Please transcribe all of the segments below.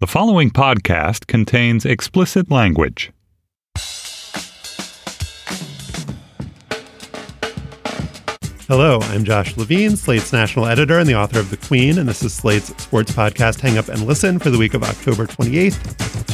The following podcast contains explicit language. Hello, I'm Josh Levine, Slate's national editor and the author of The Queen, and this is Slate's sports podcast, Hang Up and Listen, for the week of October 28th,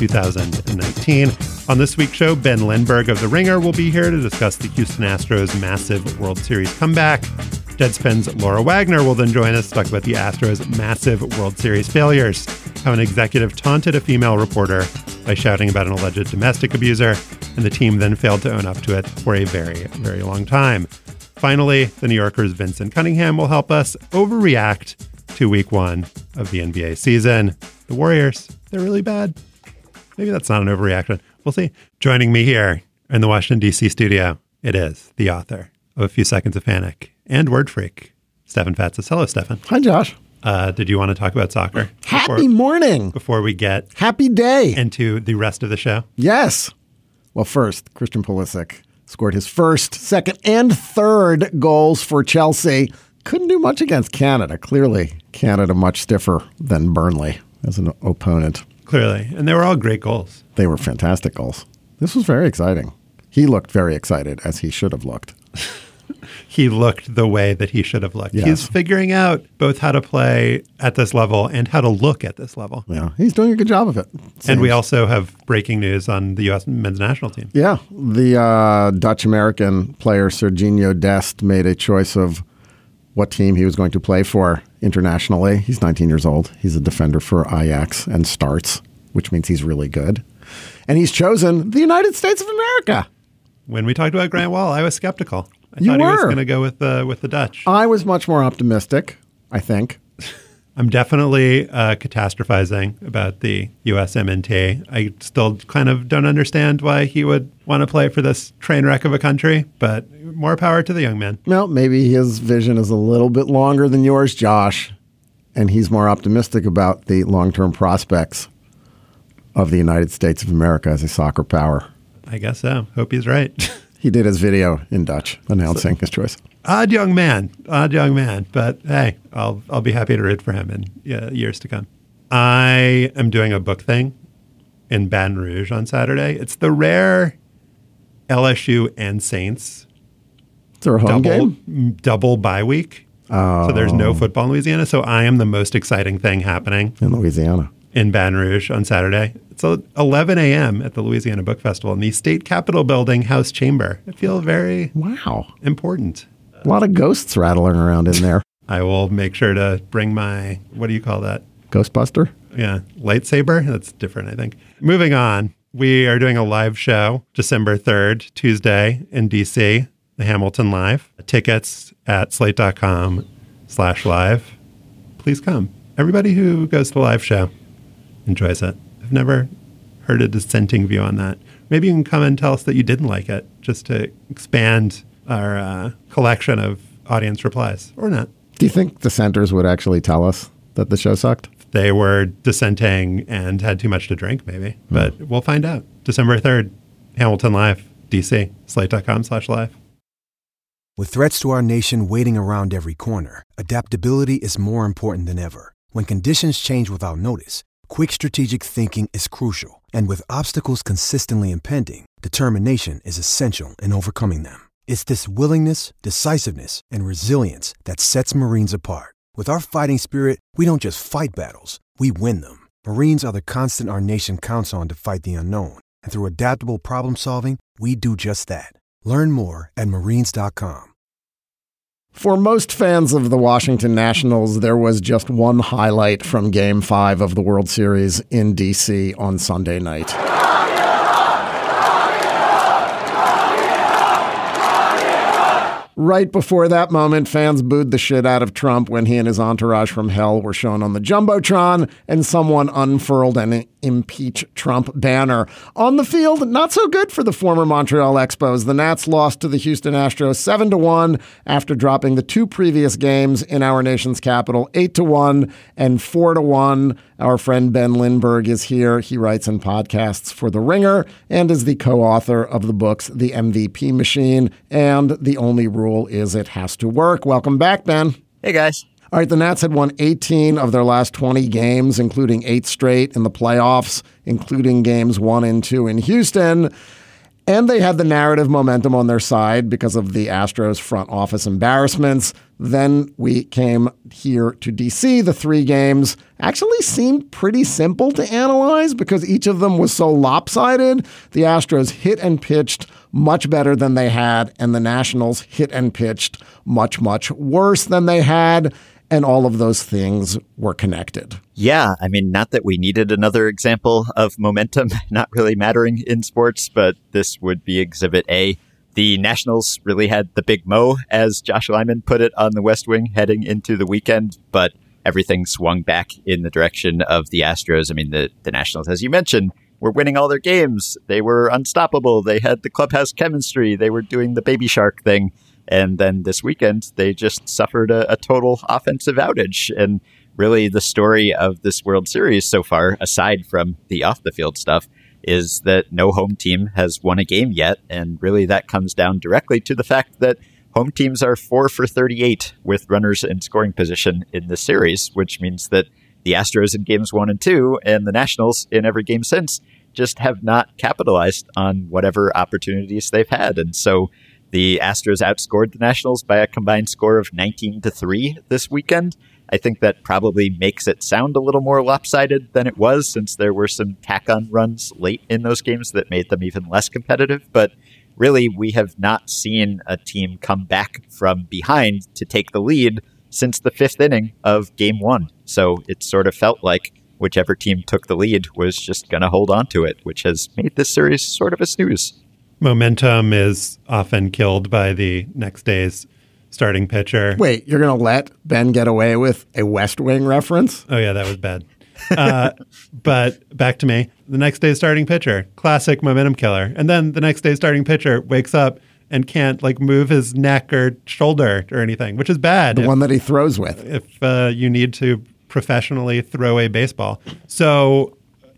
2019. On this week's show, Ben Lindbergh of The Ringer will be here to discuss the Houston Astros' massive World Series comeback. Deadspin's Laura Wagner will then join us to talk about the Astros' massive World Series failures, how an executive taunted a female reporter by shouting about an alleged domestic abuser, and the team then failed to own up to it for a very, very long time. Finally, the New Yorker's Vincent Cunningham will help us overreact to week one of the NBA season. The Warriors, they're really bad. Maybe that's not an overreaction. We'll see. Joining me here in the Washington, D.C. studio, it is the author of A Few Seconds of Panic and Word Freak, Stefan Fatsis. Hello, Stefan. Hi, Josh. Did you want to talk about soccer? Happy morning. Before we get happy day into the rest of the show? Yes. Well, first, Christian Pulisic scored his first, second, and third goals for Chelsea. Couldn't do much against Canada. Clearly, Canada much stiffer than Burnley as an opponent. Clearly. And they were all great goals. They were fantastic goals. This was very exciting. He looked very excited, as he should have looked. He looked the way that he should have looked. Yes. He's figuring out both how to play at this level and how to look at this level. Yeah, he's doing a good job of it. And we also have breaking news on the U.S. men's national team. Yeah, the Dutch-American player Serginho Dest made a choice of what team he was going to play for internationally. He's 19 years old. He's a defender for Ajax and starts, which means he's really good. And he's chosen the United States of America. When we talked about Grant Wall, I was skeptical. I You thought he was were. going to go with the Dutch. I was much more optimistic, I think. I'm definitely catastrophizing about the USMNT. I still kind of don't understand why he would want to play for this train wreck of a country, but more power to the young man. Well, maybe his vision is a little bit longer than yours, Josh, and he's more optimistic about the long-term prospects of the United States of America as a soccer power. I guess so. Hope he's right. He did his video in Dutch announcing his choice. Odd young man. But hey, I'll be happy to root for him in years to come. I am doing a book thing in Baton Rouge on Saturday. It's the rare LSU and Saints Is there a home game? double bye week. So there's no football in Louisiana. So I am the most exciting thing happening In Louisiana. in Baton Rouge on Saturday. It's 11 a.m. at the Louisiana Book Festival in the State Capitol Building House Chamber. I feel very important. A lot of ghosts rattling around in there. I will make sure to bring my, what do you call that? Ghostbuster? Yeah, lightsaber? That's different, I think. Moving on, we are doing a live show December 3rd, Tuesday in D.C., the Hamilton Live. Tickets at slate.com/live. Please come. Everybody who goes to the live show enjoys it. I've never heard a dissenting view on that. Maybe you can come and tell us that you didn't like it, just to expand our collection of audience replies, or not. Do you think dissenters would actually tell us that the show sucked? They were dissenting and had too much to drink, maybe. But we'll find out. December 3rd, Hamilton Live, DC, slate.com/live. With threats to our nation waiting around every corner, adaptability is more important than ever. When conditions change without notice, quick strategic thinking is crucial. And with obstacles consistently impending, determination is essential in overcoming them. It's this willingness, decisiveness, and resilience that sets Marines apart. With our fighting spirit, we don't just fight battles, we win them. Marines are the constant our nation counts on to fight the unknown. And through adaptable problem solving, we do just that. Learn more at marines.com. For most fans of the Washington Nationals, there was just one highlight from Game 5 of the World Series in D.C. on Sunday night. Right before that moment, fans booed the shit out of Trump when he and his entourage from hell were shown on the Jumbotron and someone unfurled an Impeach Trump banner. On the field, not so good for the former Montreal Expos. The Nats lost to the Houston Astros 7-1 after dropping the two previous games in our nation's capital, 8-1 and 4-1. Our friend Ben Lindbergh is here. He writes and podcasts for The Ringer and is the co-author of the books The MVP Machine and The Only Rule Is It Has to Work. Welcome back, Ben. Hey, guys. All right, the Nats had won 18 of their last 20 games, including 8 straight in the playoffs, including games 1 and 2 in Houston. And they had the narrative momentum on their side because of the Astros front office embarrassments. Then we came here to DC. The 3 games actually seemed pretty simple to analyze because each of them was so lopsided. The Astros hit and pitched much better than they had, and the Nationals hit and pitched much, much worse than they had. And all of those things were connected. Yeah, I mean, not that we needed another example of momentum not really mattering in sports, but this would be Exhibit A. The Nationals really had the big mo, as Josh Lyman put it on the West Wing heading into the weekend, but everything swung back in the direction of the Astros. I mean, the Nationals, as you mentioned, were winning all their games. They were unstoppable. They had the clubhouse chemistry. They were doing the baby shark thing. And then this weekend, they just suffered a total offensive outage. And really the story of this World Series so far, aside from the off-the-field stuff, is that no home team has won a game yet. And really that comes down directly to the fact that home teams are 4 for 38 with runners in scoring position in this series, which means that the Astros in games 1 and 2 and the Nationals in every game since just have not capitalized on whatever opportunities they've had. And so the Astros outscored the Nationals by a combined score of 19-3 this weekend. I think that probably makes it sound a little more lopsided than it was, since there were some tack-on runs late in those games that made them even less competitive. But really, we have not seen a team come back from behind to take the lead since the 5th inning of Game 1. So it sort of felt like whichever team took the lead was just going to hold on to it, which has made this series sort of a snooze. Momentum is often killed by the next day's starting pitcher. Wait, you're going to let Ben get away with a West Wing reference? Oh, yeah, that was bad. But back to me. The next day's starting pitcher, classic momentum killer. And then the next day's starting pitcher wakes up and can't move his neck or shoulder or anything, which is bad. The one that he throws with. If you need to professionally throw a baseball. So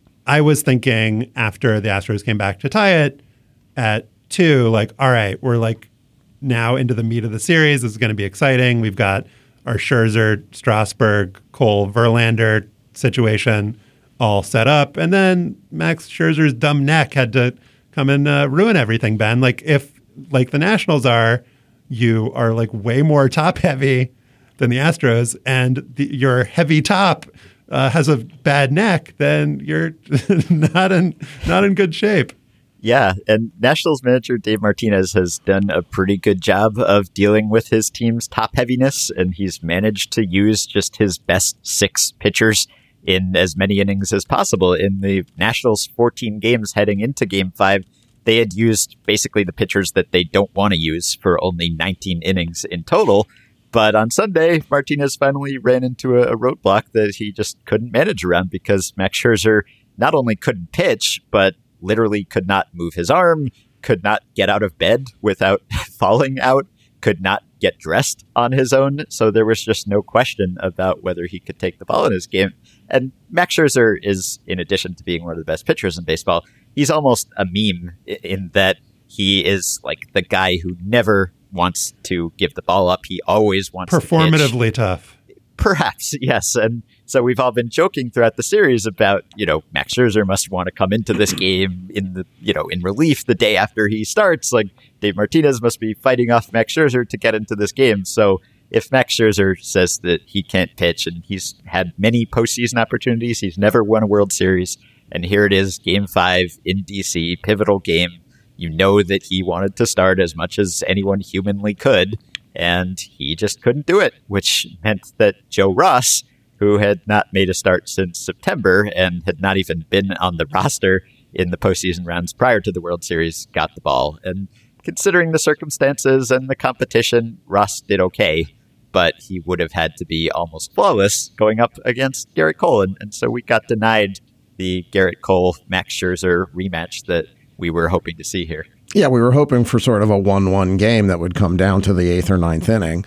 I was thinking after the Astros came back to tie it at 2, all right, we're now into the meat of the series. This is going to be exciting. We've got our Scherzer, Strasburg, Cole, Verlander situation all set up. And then Max Scherzer's dumb neck had to come and ruin everything, Ben. If the Nationals are, you are way more top heavy than the Astros, and your heavy top has a bad neck, then you're not in good shape. Yeah, and Nationals manager Dave Martinez has done a pretty good job of dealing with his team's top heaviness, and he's managed to use just his best 6 pitchers in as many innings as possible. In the Nationals' 14 games heading into Game 5, they had used basically the pitchers that they don't want to use for only 19 innings in total. But on Sunday, Martinez finally ran into a roadblock that he just couldn't manage around, because Max Scherzer not only couldn't pitch, but literally could not move his arm, could not get out of bed without falling out, could not get dressed on his own. So there was just no question about whether he could take the ball in his game. And Max Scherzer is, in addition to being one of the best pitchers in baseball, he's almost a meme in that he is the guy who never wants to give the ball up. He always wants performatively to pitch. Tough. Perhaps, yes. And so we've all been joking throughout the series about, Max Scherzer must want to come into this game in relief the day after he starts. Dave Martinez must be fighting off Max Scherzer to get into this game. So if Max Scherzer says that he can't pitch, and he's had many postseason opportunities, he's never won a World Series, and here it is, Game 5 in DC, pivotal game. You know that he wanted to start as much as anyone humanly could, and he just couldn't do it, which meant that Joe Ross, who had not made a start since September and had not even been on the roster in the postseason rounds prior to the World Series, got the ball. And considering the circumstances and the competition, Ross did okay, but he would have had to be almost flawless going up against Gerrit Cole. And so we got denied the Gerrit Cole-Max Scherzer rematch that we were hoping to see here. Yeah, we were hoping for sort of a 1-1 game that would come down to the 8th or 9th inning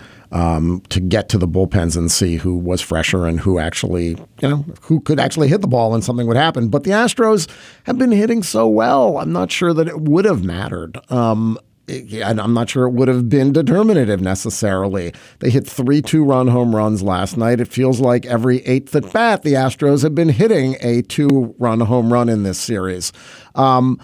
to get to the bullpens and see who was fresher and who actually, who could actually hit the ball and something would happen. But the Astros have been hitting so well, I'm not sure that it would have mattered. and I'm not sure it would have been determinative necessarily. They hit 3 2-run home runs last night. It feels like every 8th at bat, the Astros have been hitting a 2-run home run in this series. How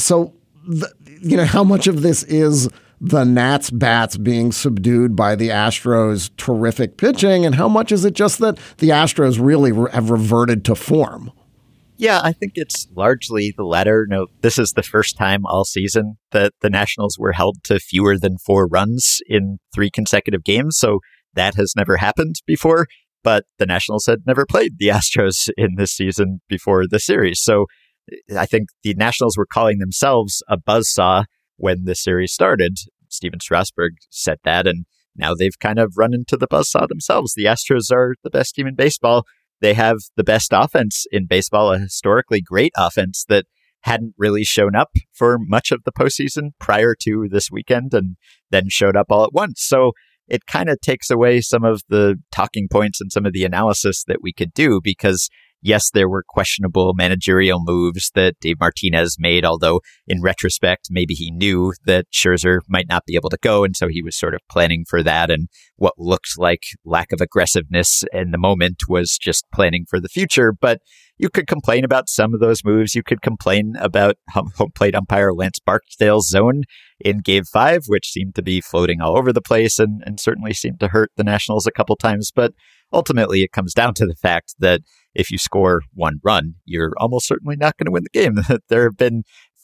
much of this is the Nats bats being subdued by the Astros' terrific pitching, and how much is it just that the Astros really have reverted to form? Yeah, I think it's largely the latter. No, this is the first time all season that the Nationals were held to fewer than 4 runs in 3 consecutive games. So that has never happened before. But the Nationals had never played the Astros in this season before the series. So I think the Nationals were calling themselves a buzzsaw when the series started. Steven Strasburg said that, and now they've kind of run into the buzzsaw themselves. The Astros are the best team in baseball. They have the best offense in baseball, a historically great offense that hadn't really shown up for much of the postseason prior to this weekend and then showed up all at once. So it kind of takes away some of the talking points and some of the analysis that we could do because, yes, there were questionable managerial moves that Dave Martinez made, although in retrospect, maybe he knew that Scherzer might not be able to go. And so he was sort of planning for that. And what looked like lack of aggressiveness in the moment was just planning for the future. But you could complain about some of those moves. You could complain about home plate umpire Lance Barksdale's zone in Game 5, which seemed to be floating all over the place and certainly seemed to hurt the Nationals a couple times. But ultimately, it comes down to the fact that if you score 1 run, you're almost certainly not going to win the game. There have been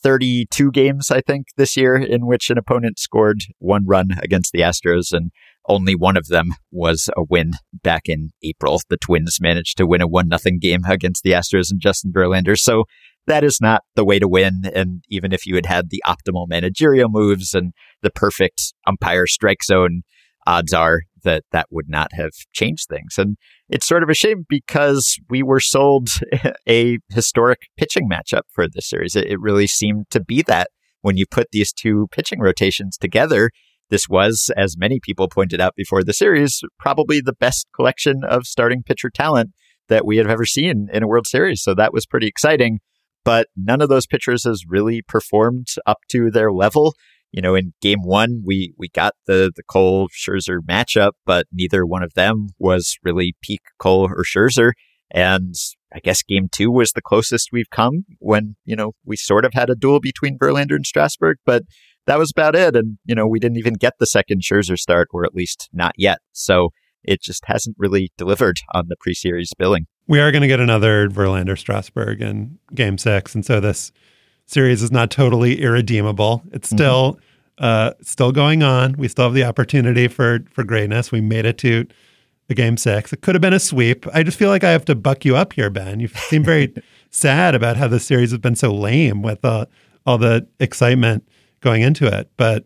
32 games, I think, this year in which an opponent scored 1 run against the Astros, and only one of them was a win back in April. The Twins managed to win a 1-0 game against the Astros and Justin Verlander. So that is not the way to win. And even if you had had the optimal managerial moves and the perfect umpire strike zone, odds are that that would not have changed things. And it's sort of a shame because we were sold a historic pitching matchup for this series. It really seemed to be that when you put these 2 pitching rotations together. This was, as many people pointed out before the series, probably the best collection of starting pitcher talent that we have ever seen in a World Series. So that was pretty exciting. But none of those pitchers has really performed up to their level. You know, in Game 1, we got the Cole Scherzer matchup, but neither one of them was really peak Cole or Scherzer. And I guess Game 2 was the closest we've come when, we sort of had a duel between Verlander and Strasburg, but that was about it. And, we didn't even get the second Scherzer start, or at least not yet. So it just hasn't really delivered on the pre-series billing. We are going to get another Verlander Strasburg in Game 6. And so this series is not totally irredeemable. It's still going on. We still have the opportunity for greatness. We made it to the Game 6. It could have been a sweep. I just feel like I have to buck you up here, Ben. You seem very sad about how the series has been so lame with all the excitement going into it. But,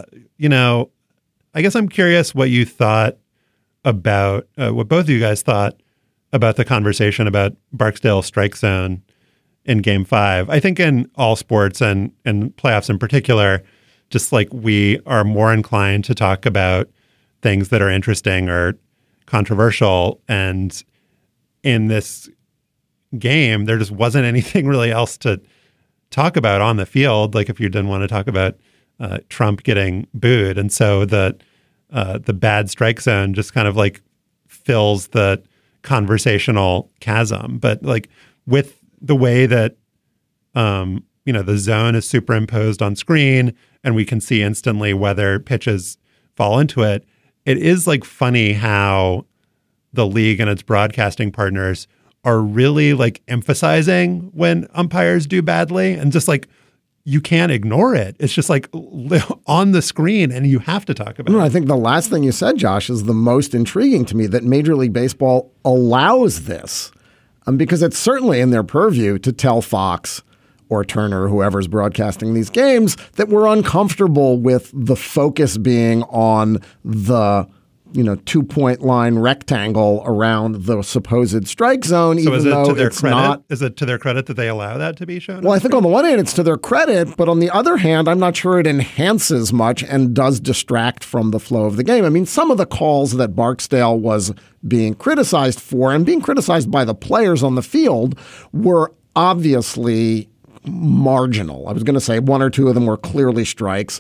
I guess I'm curious what you thought about, what both of you guys thought about the conversation about Barksdale's strike zone in Game 5. I think in all sports and playoffs in particular, just like we are more inclined to talk about things that are interesting or controversial. And in this game, there just wasn't anything really else to talk about on the field. Like if you didn't want to talk about Trump getting booed. And so the bad strike zone just kind of like fills the conversational chasm. But like with the way that, the zone is superimposed on screen and we can see instantly whether pitches fall into it, it is like funny how the league and its broadcasting partners are really like emphasizing when umpires do badly, and just like you can't ignore it. It's just like on the screen and you have to talk about it. I think the last thing you said, Josh, is the most intriguing to me, that Major League Baseball allows this because it's certainly in their purview to tell Fox or Turner, whoever's broadcasting these games, that we're uncomfortable with the focus being on the 2-point line rectangle around the supposed strike zone, so even though it's credit? Not. Is it to their credit that they allow that to be shown? Well, I think on the one hand, it's to their credit, but on the other hand, I'm not sure it enhances much and does distract from the flow of the game. I mean, some of the calls that Barksdale was being criticized for and being criticized by the players on the field were obviously marginal. I was going to say 1 or 2 of them were clearly strikes.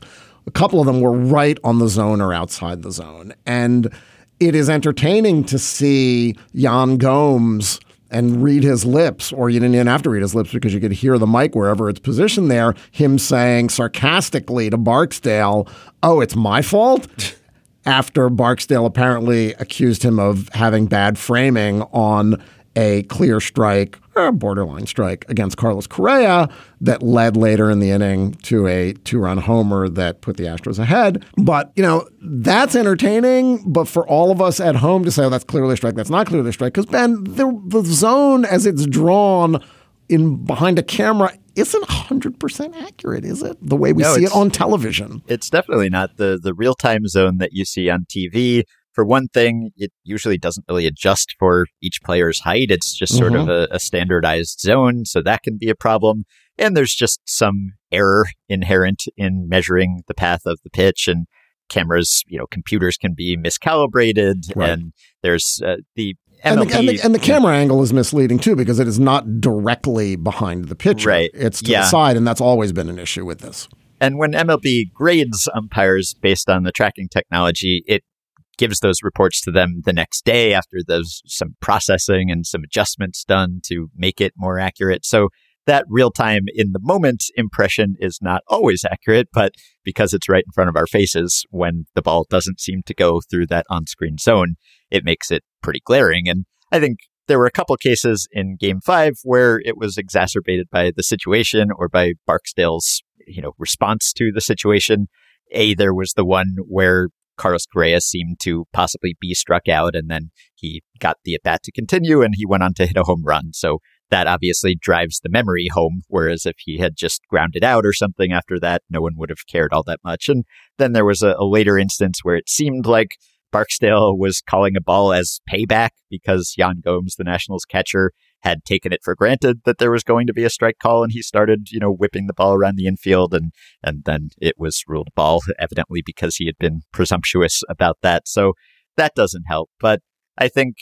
a couple of them were right on the zone or outside the zone. And it is entertaining to see Yan Gomes and read his lips, or you didn't even have to read his lips because you could hear the mic wherever it's positioned there, him saying sarcastically to Barksdale, "Oh, it's my fault?" After Barksdale apparently accused him of having bad framing on a clear strike, or a borderline strike, against Carlos Correa that led later in the inning to a 2-run homer that put the Astros ahead. But, that's entertaining. But for all of us at home to say, oh, that's clearly a strike, that's not clearly a strike, because, Ben, the zone as it's drawn in behind a camera isn't 100% accurate, is it? The way we see it on television. It's definitely not the real-time zone that you see on TV. For one thing, it usually doesn't really adjust for each player's height. It's just sort of a standardized zone, so that can be a problem. And there's just some error inherent in measuring the path of the pitch, and cameras, computers can be miscalibrated, right. And there's the MLB, and the camera angle is misleading too, because it is not directly behind the pitcher. Right. It's to the side, and that's always been an issue with this. And when MLB grades umpires based on the tracking technology, it gives those reports to them the next day after there's some processing and some adjustments done to make it more accurate. So that real-time in the moment impression is not always accurate, but because it's right in front of our faces when the ball doesn't seem to go through that on-screen zone, it makes it pretty glaring. And I think there were a couple cases in Game 5 where it was exacerbated by the situation or by Barksdale's, response to the situation. There was the one where Carlos Correa seemed to possibly be struck out, and then he got the at-bat to continue, and he went on to hit a home run. So that obviously drives the memory home, whereas if he had just grounded out or something after that, no one would have cared all that much. And then there was a later instance where it seemed like Barksdale was calling a ball as payback because Yan Gomes, the Nationals catcher, had taken it for granted that there was going to be a strike call, and he started, whipping the ball around the infield, and then it was ruled a ball, evidently because he had been presumptuous about that. So that doesn't help. But I think,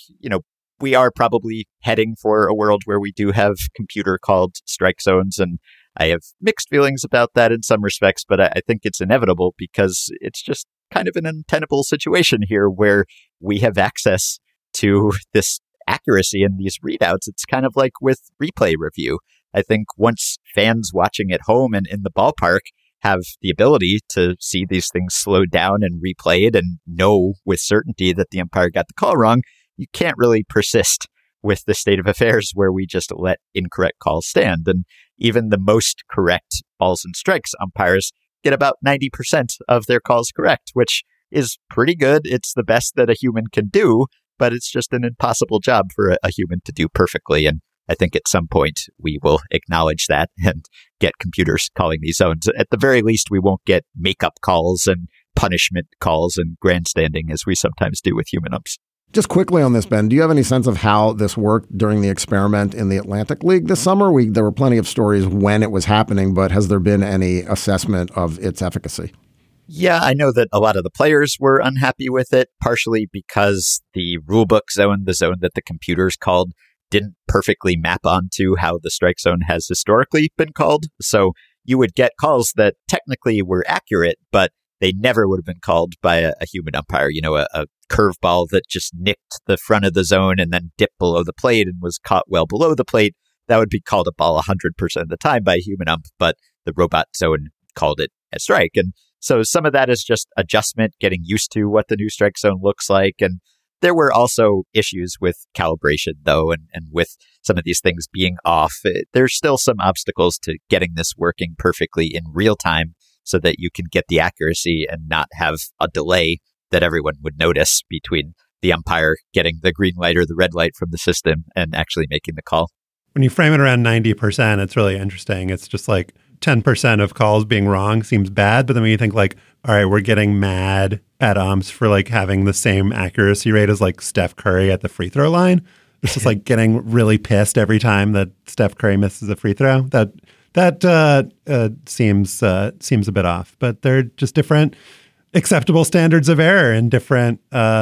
we are probably heading for a world where we do have computer-called strike zones, and I have mixed feelings about that in some respects, but I think it's inevitable because it's just kind of an untenable situation here where we have access to this accuracy in these readouts. It's kind of like with replay review. I think once fans watching at home and in the ballpark have the ability to see these things slowed down and replayed and know with certainty that the umpire got the call wrong, you can't really persist with the state of affairs where we just let incorrect calls stand. And even the most correct balls and strikes umpires get about 90% of their calls correct, which is pretty good. It's the best that a human can do, but it's just an impossible job for a human to do perfectly. And I think at some point we will acknowledge that and get computers calling these zones. At the very least, we won't get makeup calls and punishment calls and grandstanding as we sometimes do with human umps. Just quickly on this, Ben, do you have any sense of how this worked during the experiment in the Atlantic League this summer? There were plenty of stories when it was happening, but has there been any assessment of its efficacy? Yeah, I know that a lot of the players were unhappy with it, partially because the rulebook zone, the zone that the computers called, didn't perfectly map onto how the strike zone has historically been called. So you would get calls that technically were accurate, but they never would have been called by a human umpire. A curveball that just nicked the front of the zone and then dipped below the plate and was caught well below the plate. That would be called a ball 100% of the time by a human ump, but the robot zone called it a strike. And so some of that is just adjustment, getting used to what the new strike zone looks like. And there were also issues with calibration, though, and with some of these things being off. There's still some obstacles to getting this working perfectly in real time so that you can get the accuracy and not have a delay that everyone would notice between the umpire getting the green light or the red light from the system and actually making the call. When you frame it around 90%, it's really interesting. It's just like 10% of calls being wrong seems bad. But then when you think like, all right, we're getting mad at umps for like having the same accuracy rate as like Steph Curry at the free throw line. It's just like getting really pissed every time that Steph Curry misses a free throw. That seems a bit off. But they're just different acceptable standards of error in different,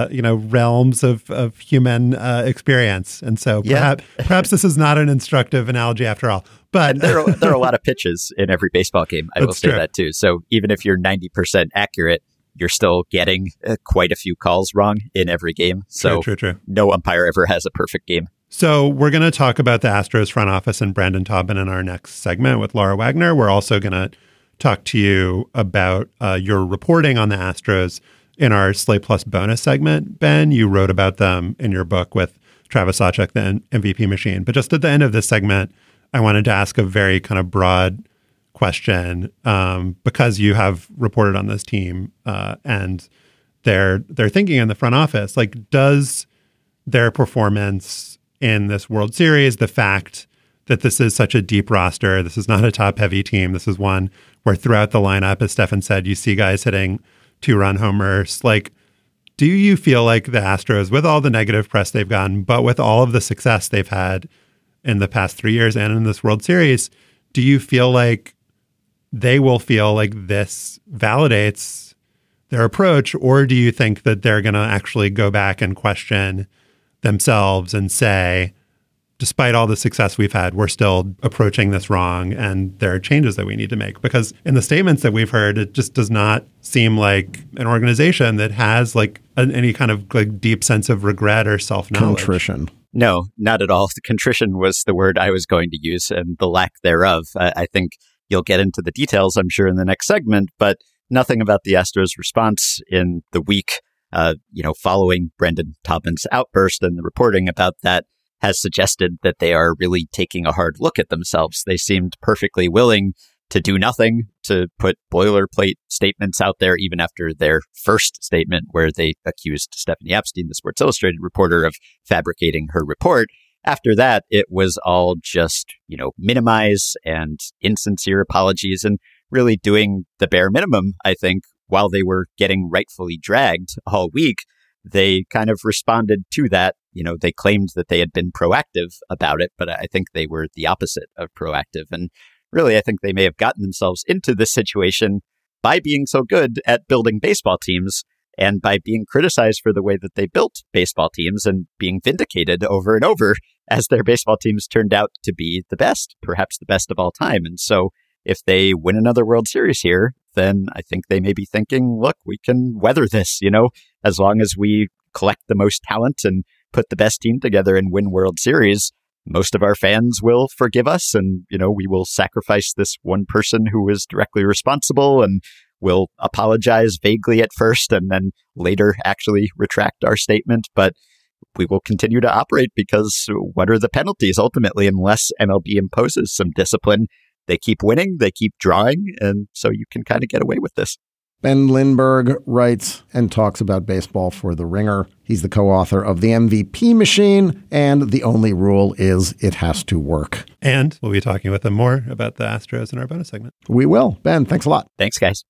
realms of human experience. And so perhaps this is not an instructive analogy after all. But and there are a lot of pitches in every baseball game. I will say that too. So even if you're 90% accurate, you're still getting quite a few calls wrong in every game. So true. No umpire ever has a perfect game. So we're going to talk about the Astros front office and Brandon Taubman in our next segment with Laura Wagner. We're also going to talk to you about your reporting on the Astros in our Slate Plus bonus segment. Ben, you wrote about them in your book with Travis Sawchuk, the MVP machine. But just at the end of this segment, I wanted to ask a very kind of broad question because you have reported on this team and their thinking in the front office. Like, does their performance in this World Series, the fact that this is such a deep roster, this is not a top-heavy team, this is one where throughout the lineup, as Stefan said, you see guys hitting 2-run homers. Like, do you feel like the Astros, with all the negative press they've gotten, but with all of the success they've had in the past 3 years and in this World Series, do you feel like they will feel like this validates their approach, or do you think that they're going to actually go back and question themselves and say, despite all the success we've had, we're still approaching this wrong and there are changes that we need to make? Because in the statements that we've heard, it just does not seem like an organization that has like any kind of like deep sense of regret or self-knowledge. Contrition. No, not at all. The contrition was the word I was going to use, and the lack thereof. I think you'll get into the details, I'm sure, in the next segment, but nothing about the Astros' response in the week, following Brandon Taubman's outburst and the reporting about that has suggested that they are really taking a hard look at themselves. They seemed perfectly willing to do nothing, to put boilerplate statements out there, even after their first statement where they accused Stephanie Epstein, the Sports Illustrated reporter, of fabricating her report. After that, it was all just, minimize and insincere apologies and really doing the bare minimum. I think while they were getting rightfully dragged all week, they kind of responded to that. They claimed that they had been proactive about it, but I think they were the opposite of proactive. And really, I think they may have gotten themselves into this situation by being so good at building baseball teams and by being criticized for the way that they built baseball teams and being vindicated over and over as their baseball teams turned out to be the best, perhaps the best of all time. And so if they win another World Series here, then I think they may be thinking, look, we can weather this, as long as we collect the most talent and put the best team together and win World Series, most of our fans will forgive us. And, we will sacrifice this one person who was directly responsible and we'll apologize vaguely at first and then later actually retract our statement. But we will continue to operate because what are the penalties ultimately unless MLB imposes some discipline? They keep winning, they keep drawing, and so you can kind of get away with this. Ben Lindbergh writes and talks about baseball for The Ringer. He's the co-author of The MVP Machine, and the only rule is it has to work. And we'll be talking with him more about the Astros in our bonus segment. We will. Ben, thanks a lot. Thanks, guys.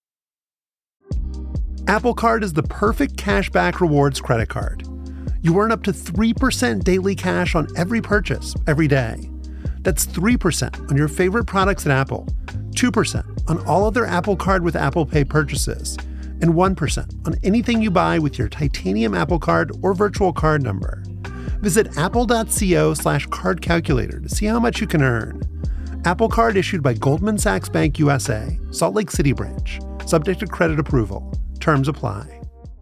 Apple Card is the perfect cashback rewards credit card. You earn up to 3% daily cash on every purchase, every day. That's 3% on your favorite products at Apple, 2% on all other Apple Card with Apple Pay purchases, and 1% on anything you buy with your titanium Apple Card or virtual card number. Visit apple.co/card calculator to see how much you can earn. Apple Card issued by Goldman Sachs Bank USA, Salt Lake City branch. Subject to credit approval. Terms apply.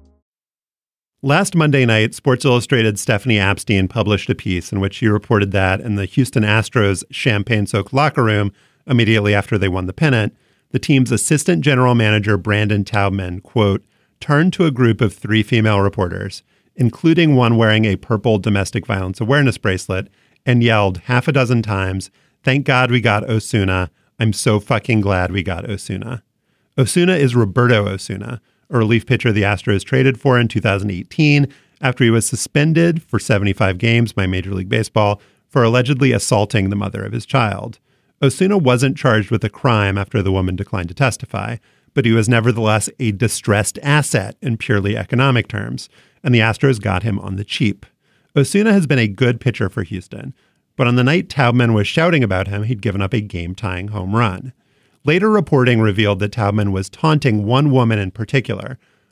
Last Monday night, Sports Illustrated's Stephanie Epstein published a piece in which she reported that in the Houston Astros champagne-soaked locker room immediately after they won the pennant, the team's assistant general manager, Brandon Taubman, quote, turned to a group of 3 female reporters, including one wearing a purple domestic violence awareness bracelet, and yelled half a dozen times, "Thank God we got Osuna. I'm so fucking glad we got Osuna." Osuna is Roberto Osuna, a relief pitcher the Astros traded for in 2018 after he was suspended for 75 games by Major League Baseball for allegedly assaulting the mother of his child. Osuna wasn't charged with a crime after the woman declined to testify, but he was nevertheless a distressed asset in purely economic terms, and the Astros got him on the cheap. Osuna has been a good pitcher for Houston, but on the night Taubman was shouting about him, he'd given up a game-tying home run. Later reporting revealed that Taubman was taunting one woman in particular,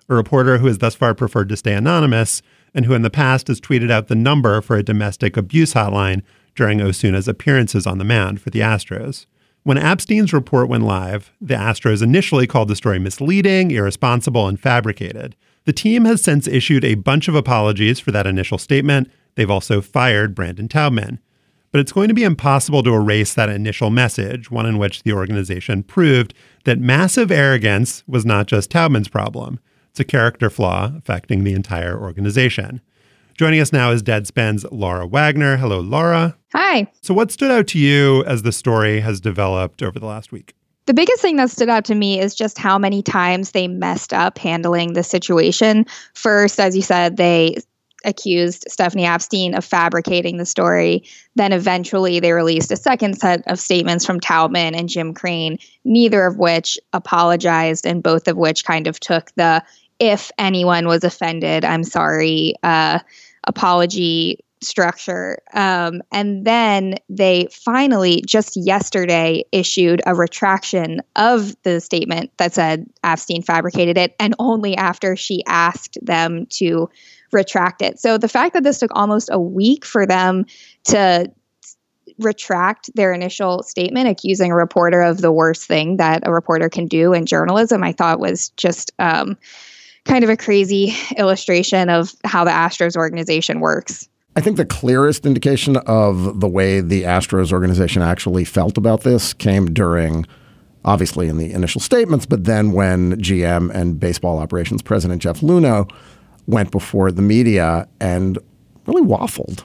a reporter who has thus far preferred to stay anonymous and who in the past has tweeted out the number for a domestic abuse hotline during Osuna's appearances on the mound for the Astros. When Epstein's report went live, the Astros initially called the story misleading, irresponsible, and fabricated. The team has since issued a bunch of apologies for that initial statement. They've also fired Brandon Taubman. But it's going to be impossible to erase that initial message, one in which the organization proved that massive arrogance was not just Taubman's problem. It's a character flaw affecting the entire organization. Joining us now is Deadspin's Laura Wagner. Hello, Laura. Hi. So what stood out to you as the story has developed over the last week? The biggest thing that stood out to me is just how many times they messed up handling the situation. First, as you said, they accused Stephanie Epstein of fabricating the story. Then eventually they released a second set of statements from Taubman and Jim Crane, neither of which apologized and both of which kind of took the if anyone was offended, I'm sorry, apology structure. And then they finally, just yesterday, issued a retraction of the statement that said Epstein fabricated it, and only after she asked them to retract it. So the fact that this took almost a week for them to retract their initial statement accusing a reporter of the worst thing that a reporter can do in journalism, I thought was just kind of a crazy illustration of how the Astros organization works. I think the clearest indication of the way the Astros organization actually felt about this came during, obviously in the initial statements, but then when GM and baseball operations president Jeff Luhnow went before the media and really waffled,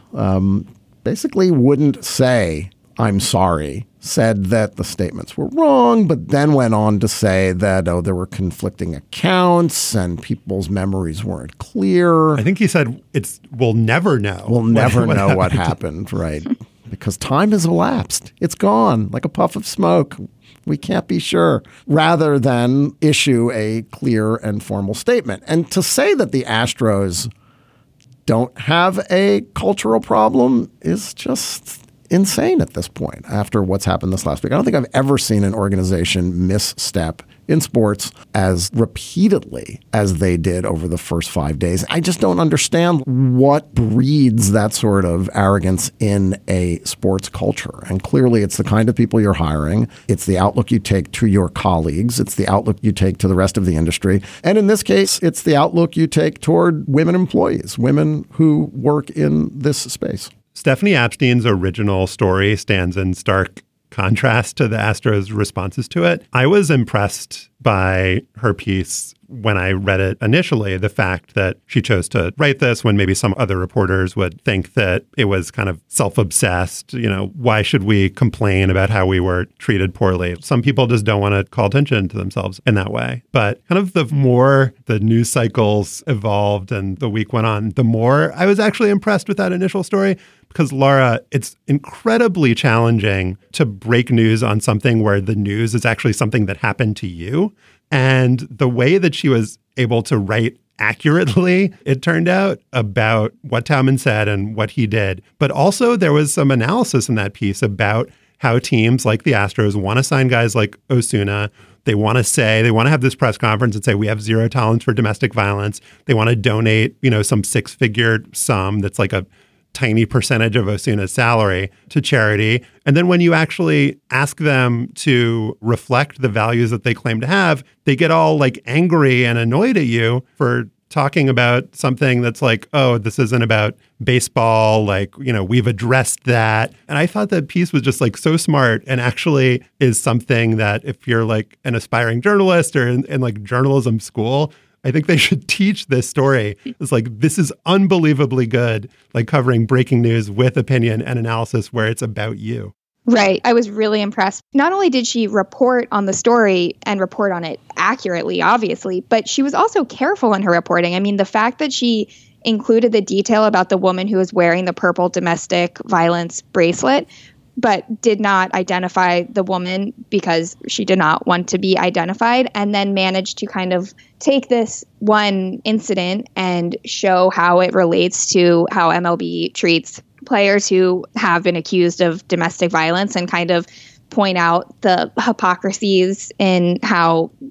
basically wouldn't say, I'm sorry, said that the statements were wrong, but then went on to say that, there were conflicting accounts and people's memories weren't clear. I think he said we'll never know. We'll never know what happened, right? Because time has elapsed. It's gone like a puff of smoke. We can't be sure, rather than issue a clear and formal statement. And to say that the Astros don't have a cultural problem is just insane at this point after what's happened this last week. I don't think I've ever seen an organization misstep in sports as repeatedly as they did over the first 5 days. I just don't understand what breeds that sort of arrogance in a sports culture. And clearly it's the kind of people you're hiring. It's the outlook you take to your colleagues. It's the outlook you take to the rest of the industry. And in this case, it's the outlook you take toward women employees, women who work in this space. Stephanie Epstein's original story stands in stark contrast to the Astros' responses to it. I was impressed by her piece when I read it initially, the fact that she chose to write this when maybe some other reporters would think that it was kind of self-obsessed. You know, why should we complain about how we were treated poorly? Some people just don't want to call attention to themselves in that way. But kind of the more the news cycles evolved and the week went on, the more I was actually impressed with that initial story. Because, Laura, it's incredibly challenging to break news on something where the news is actually something that happened to you. And the way that she was able to write accurately, it turned out, about what Taubman said and what he did. But also there was some analysis in that piece about how teams like the Astros want to sign guys like Osuna. They want to have this press conference and say, we have zero tolerance for domestic violence. They want to donate, some six-figure sum that's like a tiny percentage of Osuna's salary to charity. And then when you actually ask them to reflect the values that they claim to have, they get all like angry and annoyed at you for talking about something that's like, oh, this isn't about baseball. Like, we've addressed that. And I thought that piece was just like so smart and actually is something that if you're like an aspiring journalist or in like journalism school, I think they should teach this story. It's like, this is unbelievably good, like covering breaking news with opinion and analysis where it's about you. Right. I was really impressed. Not only did she report on the story and report on it accurately, obviously, but she was also careful in her reporting. I mean, the fact that she included the detail about the woman who was wearing the purple domestic violence bracelet, but did not identify the woman because she did not want to be identified, and then managed to kind of take this one incident and show how it relates to how MLB treats players who have been accused of domestic violence and kind of point out the hypocrisies in how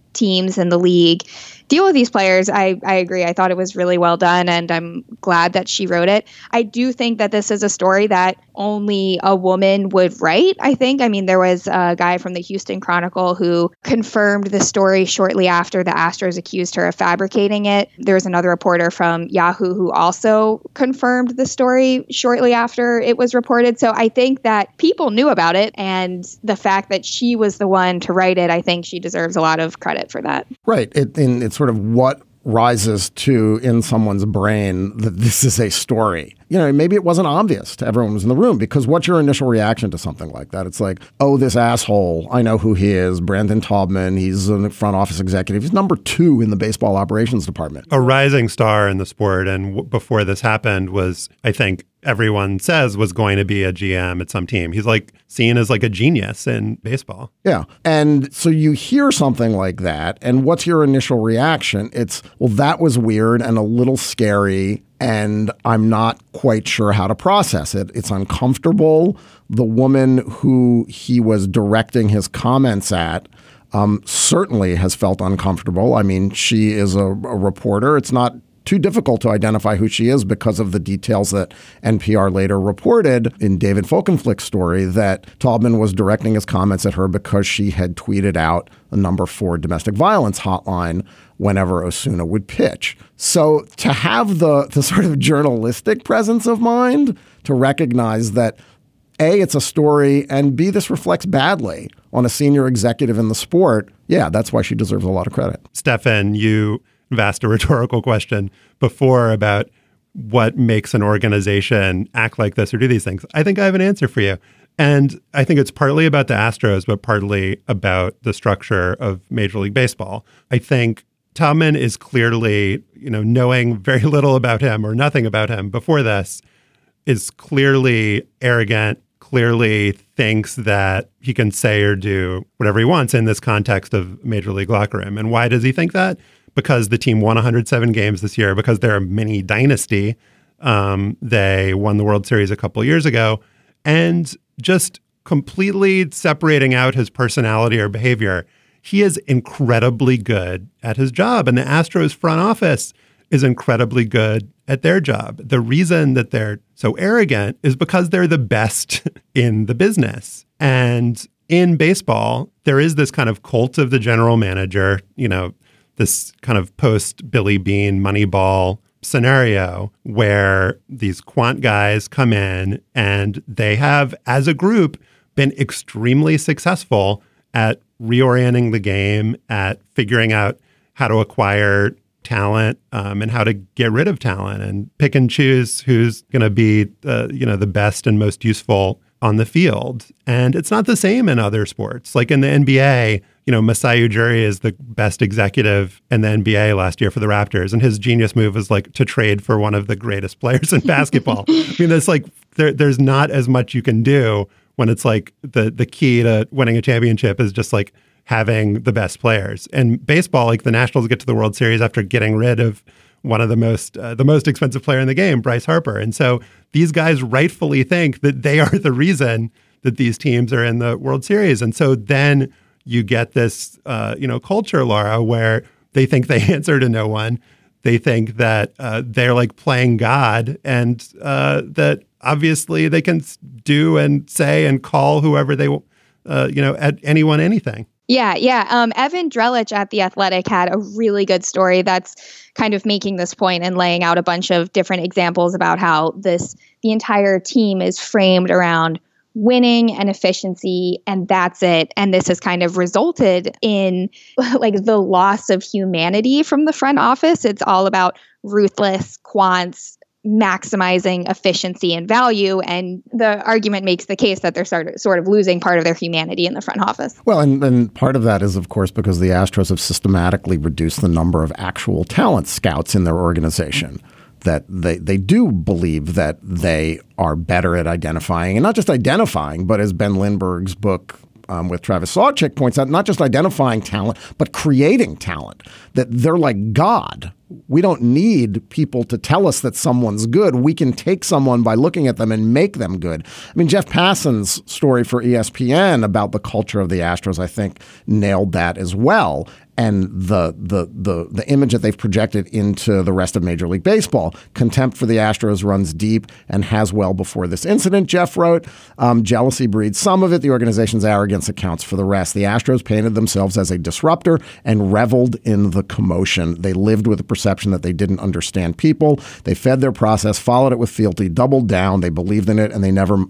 teams in the league deal with these players. I agree. I thought it was really well done, and I'm glad that she wrote it. I do think that this is a story that only a woman would write, I think. I mean, there was a guy from the Houston Chronicle who confirmed the story shortly after the Astros accused her of fabricating it. There was another reporter from Yahoo who also confirmed the story shortly after it was reported. So I think that people knew about it, and the fact that she was the one to write it, I think she deserves a lot of credit for that. Right. It's sort of what rises to in someone's brain that this is a story. Maybe it wasn't obvious to everyone who was in the room, because what's your initial reaction to something like that? It's like, oh, this asshole, I know who he is, Brandon Taubman, he's a front office executive. He's number 2 in the baseball operations department. A rising star in the sport. And before this happened was, I think, everyone says was going to be a GM at some team. He's like seen as like a genius in baseball. Yeah. And so you hear something like that, and what's your initial reaction? It's, well, that was weird and a little scary, and I'm not quite sure how to process it. It's uncomfortable. The woman who he was directing his comments at certainly has felt uncomfortable. I mean, she is a reporter. It's not too difficult to identify who she is because of the details that NPR later reported in David Folkenflick's story, that Taubman was directing his comments at her because she had tweeted out a number 4 domestic violence hotline whenever Osuna would pitch. So to have the sort of journalistic presence of mind to recognize that A, it's a story, and B, this reflects badly on a senior executive in the sport, yeah, that's why she deserves a lot of credit. Stefan, you asked a rhetorical question before about what makes an organization act like this or do these things. I think I have an answer for you. And I think it's partly about the Astros, but partly about the structure of Major League Baseball. I think Taubman is clearly, knowing very little about him or nothing about him before this, is clearly arrogant, clearly thinks that he can say or do whatever he wants in this context of Major League locker room. And why does he think that? Because the team won 107 games this year, because they're a mini dynasty. They won the World Series a couple of years ago, and just completely separating out his personality or behavior, he is incredibly good at his job. And the Astros front office is incredibly good at their job. The reason that they're so arrogant is because they're the best in the business. And in baseball, there is this kind of cult of the general manager, this kind of post-Billy Beane Moneyball scenario where these quant guys come in and they have, as a group, been extremely successful at reorienting the game, at figuring out how to acquire talent and how to get rid of talent and pick and choose who's going to be the best and most useful on the field. And it's not the same in other sports. Like in the NBA, Masai Ujiri is the best executive in the NBA last year for the Raptors. And his genius move was like to trade for one of the greatest players in basketball. I mean, it's like there's not as much you can do when it's like the key to winning a championship is just like having the best players. And baseball, like the Nationals get to the World Series after getting rid of one of the most expensive player in the game, Bryce Harper. And so these guys rightfully think that they are the reason that these teams are in the World Series. And so then you get this, culture, Laura, where they think they answer to no one. They think that they're like playing God, and that obviously they can do and say and call whoever they, at anyone, anything. Yeah. Evan Drellich at The Athletic had a really good story that's kind of making this point and laying out a bunch of different examples about how the entire team is framed around winning and efficiency, and that's it. And this has kind of resulted in like the loss of humanity from the front office. It's all about ruthless quants maximizing efficiency and value. And the argument makes the case that they're sort of losing part of their humanity in the front office. Well, and part of that is, of course, because the Astros have systematically reduced the number of actual talent scouts in their organization. That they do believe that they are better at identifying, and not just identifying, but as Ben Lindbergh's book with Travis Sawchik points out, not just identifying talent, but creating talent, that they're like God We don't need people to tell us that someone's good. We can take someone by looking at them and make them good. I mean, Jeff Passan's story for ESPN about the culture of the Astros, I think, nailed that as well. And the image that they've projected into the rest of Major League Baseball. Contempt for the Astros runs deep and has well before this incident, Jeff wrote. Jealousy breeds some of it. The organization's arrogance accounts for the rest. The Astros painted themselves as a disruptor and reveled in the commotion. They lived with the perception that they didn't understand people. They fed their process, followed it with fealty, doubled down. They believed in it, and they never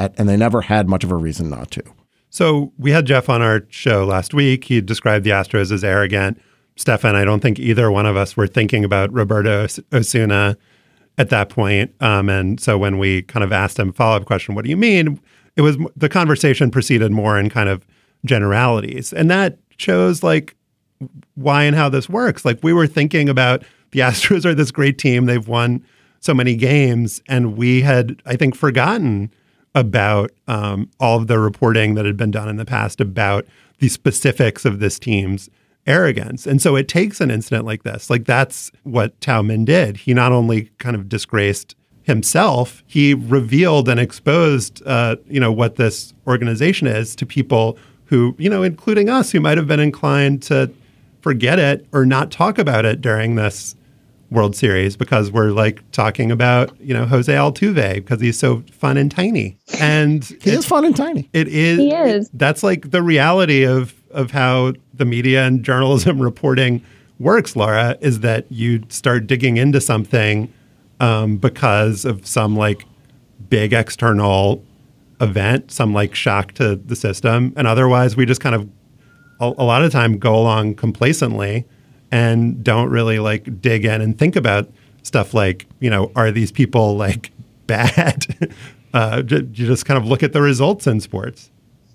had much of a reason not to. So we had Jeff on our show last week. He described the Astros as arrogant. Stefan, I don't think either one of us were thinking about Roberto Osuna at that point. And so when we kind of asked him a follow-up question, what do you mean? It was the conversation proceeded more in kind of generalities. And that shows like why and how this works. Like we were thinking about the Astros are this great team. They've won so many games. And we had, I think, forgotten about all of the reporting that had been done in the past about the specifics of this team's arrogance. And so it takes an incident like this. Like that's what Tao Min did. He not only kind of disgraced himself, he revealed and exposed, what this organization is to people who, including us, who might have been inclined to forget it or not talk about it during this World Series because we're like talking about, Jose Altuve because he's so fun and tiny. And he is fun and tiny. It is. He is. That's like the reality of how the media and journalism reporting works, Laura, is that you start digging into something because of some like big external event, some like shock to the system. And otherwise we just kind of a lot of time go along complacently and don't really like dig in and think about stuff like, are these people like bad? You just kind of look at the results in sports.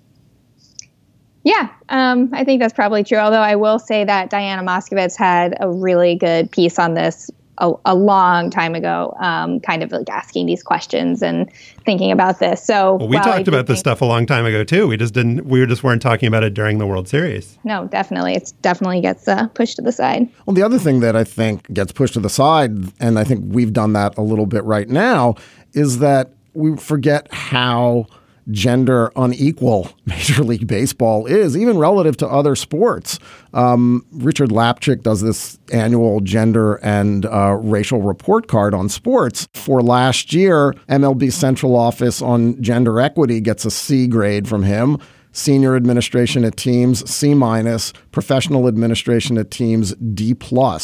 Yeah, I think that's probably true. Although I will say that Diana Moskovitz had a really good piece on this a long time ago, kind of like asking these questions and thinking about this. So we talked about this stuff a long time ago too. We just weren't talking about it during the World Series. No, definitely. It definitely gets pushed to the side. Well, the other thing that I think gets pushed to the side, and I think we've done that a little bit right now, is that we forget how gender unequal Major League Baseball is, even relative to other sports. Richard Lapchick does this annual gender and racial report card on sports. For last year, MLB Central Office on gender equity gets a C grade from him. Senior administration at teams, C-. Professional administration at teams, D+.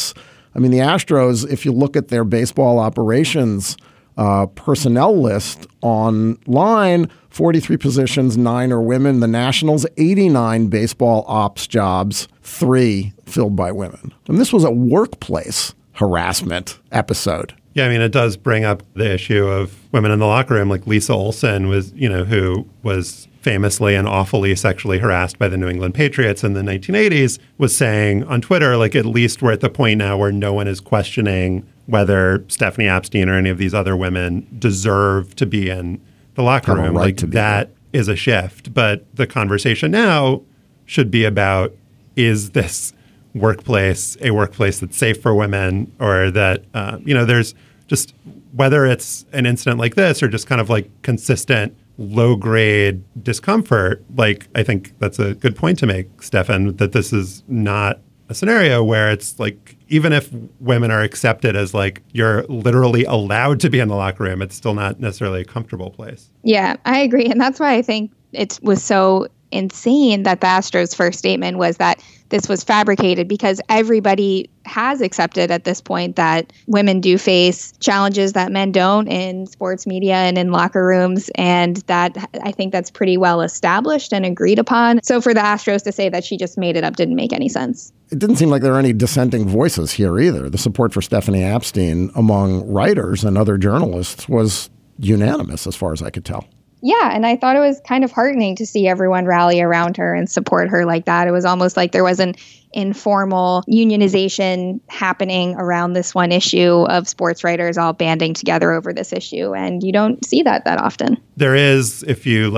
I mean, the Astros, if you look at their baseball operations personnel list online, 43 positions, 9 are women. The Nationals, 89 baseball ops jobs, 3 filled by women. And this was a workplace harassment episode. Yeah, I mean, it does bring up the issue of women in the locker room, like Lisa Olson was, who was famously and awfully sexually harassed by the New England Patriots in the 1980s, was saying on Twitter, like, at least we're at the point now where no one is questioning whether Stephanie Apstein or any of these other women deserve to be in the locker room. Right, like that is a shift. But the conversation now should be about, is this workplace a workplace that's safe for women, or that, there's just, whether it's an incident like this or just kind of like consistent low grade discomfort. Like, I think that's a good point to make, Stefan, that this is not a scenario where it's like, even if women are accepted as like you're literally allowed to be in the locker room, it's still not necessarily a comfortable place. Yeah, I agree. And that's why I think it was so insane that the Astros' first statement was that this was fabricated, because everybody has accepted at this point that women do face challenges that men don't in sports media and in locker rooms. And that, I think that's pretty well established and agreed upon. So for the Astros to say that she just made it up didn't make any sense. It didn't seem like there were any dissenting voices here either. The support for Stephanie Apstein among writers and other journalists was unanimous as far as I could tell. Yeah, and I thought it was kind of heartening to see everyone rally around her and support her like that. It was almost like there was an informal unionization happening around this one issue of sports writers all banding together over this issue. And you don't see that often. There is, if you like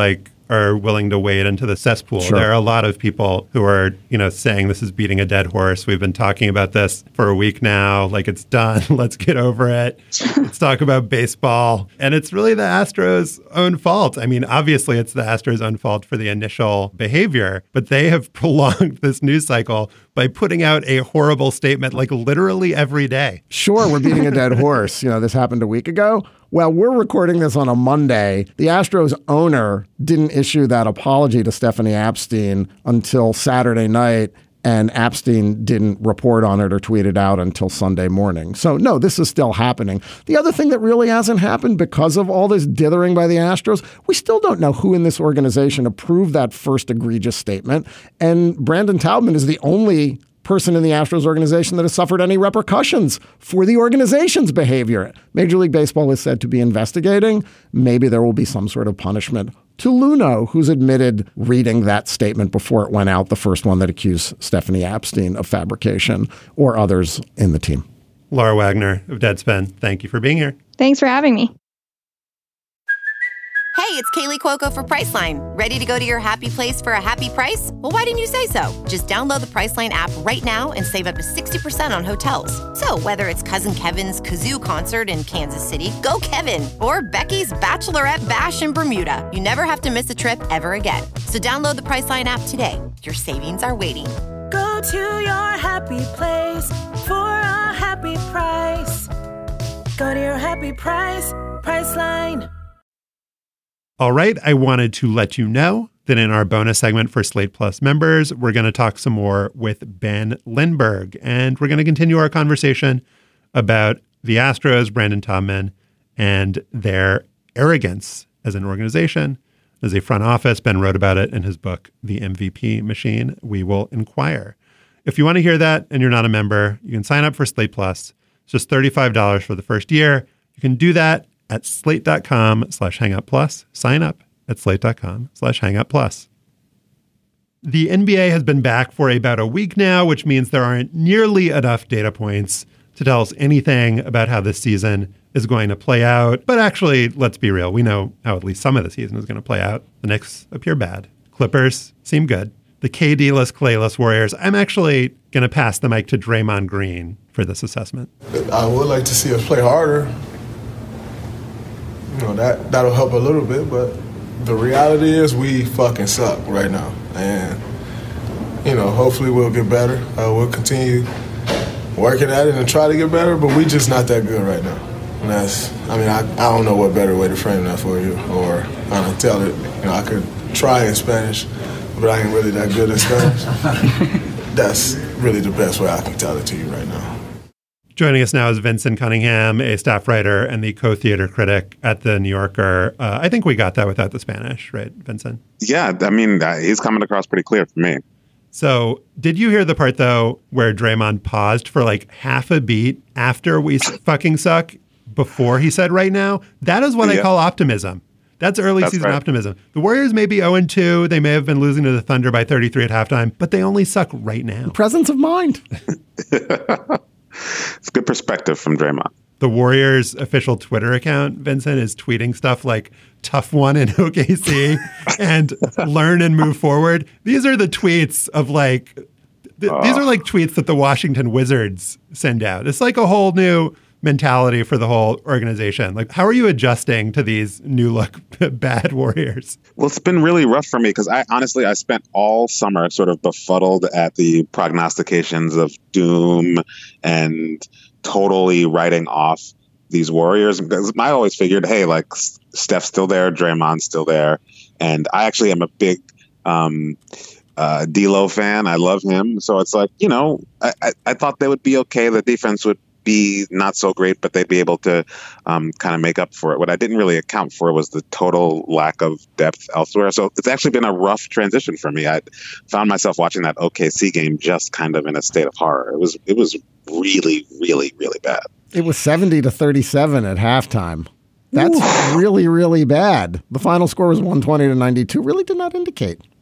are willing to wade into the cesspool. Sure. There are a lot of people who are, saying this is beating a dead horse. We've been talking about this for a week now. Like, it's done. Let's get over it. Let's talk about baseball. And it's really the Astros' own fault. I mean, obviously, it's the Astros' own fault for the initial behavior, but they have prolonged this news cycle by putting out a horrible statement like literally every day. Sure, we're beating a dead horse. This happened a week ago. Well, we're recording this on a Monday. The Astros owner didn't issue that apology to Stephanie Apstein until Saturday night, and Apstein didn't report on it or tweet it out until Sunday morning. So, no, this is still happening. The other thing that really hasn't happened because of all this dithering by the Astros, we still don't know who in this organization approved that first egregious statement. And Brandon Taubman is the only person in the Astros organization that has suffered any repercussions for the organization's behavior. Major League Baseball is said to be investigating. Maybe there will be some sort of punishment to Luno, who's admitted reading that statement before it went out, the first one that accused Stephanie Apstein of fabrication, or others in the team. Laura Wagner of Deadspin, thank you for being here. Thanks for having me. Hey, it's Kaylee Cuoco for Priceline. Ready to go to your happy place for a happy price? Well, why didn't you say so? Just download the Priceline app right now and save up to 60% on hotels. So whether it's Cousin Kevin's Kazoo Concert in Kansas City, go Kevin, or Becky's Bachelorette Bash in Bermuda, you never have to miss a trip ever again. So download the Priceline app today. Your savings are waiting. Go to your happy place for a happy price. Go to your happy price, Priceline. All right, I wanted to let you know that in our bonus segment for Slate Plus members, we're going to talk some more with Ben Lindbergh, and we're going to continue our conversation about the Astros, Brandon Taubman, and their arrogance as an organization, as a front office. Ben wrote about it in his book, The MVP Machine. We will inquire. If you want to hear that and you're not a member, you can sign up for Slate Plus. It's just $35 for the first year. You can do that at slate.com/hangoutplus. Sign up at slate.com/hangoutplus. The NBA has been back for about a week now, which means there aren't nearly enough data points to tell us anything about how this season is going to play out. But actually, let's be real. We know how at least some of the season is going to play out. The Knicks appear bad. Clippers seem good. The KD-less, Clay-less Warriors. I'm actually going to pass the mic to Draymond Green for this assessment. I would like to see us play harder. That'll help a little bit, but the reality is we fucking suck right now. And, hopefully we'll get better. We'll continue working at it and try to get better, but we just not that good right now. And I don't know what better way to frame that for you or how to tell it. I could try in Spanish, but I ain't really that good at Spanish. That's really the best way I can tell it to you right now. Joining us now is Vincent Cunningham, a staff writer and the co-theater critic at The New Yorker. I think we got that without the Spanish, right, Vincent? Yeah, he's coming across pretty clear for me. So did you hear the part, though, where Draymond paused for like half a beat after we fucking suck before he said right now? That is what I call optimism. That's early season optimism. The Warriors may be 0-2. They may have been losing to the Thunder by 33 at halftime, but they only suck right now. Presence of mind. It's good perspective from Draymond. The Warriors' official Twitter account, Vincent, is tweeting stuff like tough one in OKC and learn and move forward. These are the tweets of these are like tweets that the Washington Wizards send out. It's like a whole new mentality for the whole organization. Like, how are you adjusting to these new look bad Warriors? Well, it's been really rough for me because I spent all summer sort of befuddled at the prognostications of doom and totally writing off these Warriors. Because I always figured, hey, like Steph's still there, Draymond's still there. And I actually am a big D'Lo fan. I love him. So it's like, I thought they would be okay. The defense would be not so great, but they'd be able to kind of make up for it. What I didn't really account for was the total lack of depth elsewhere. So it's actually been a rough transition for me. I found myself watching that OKC game just kind of in a state of horror. It was really, really, really bad. It was 70-37 at halftime. That's really, really bad. The final score was 120-92. Really did not indicate.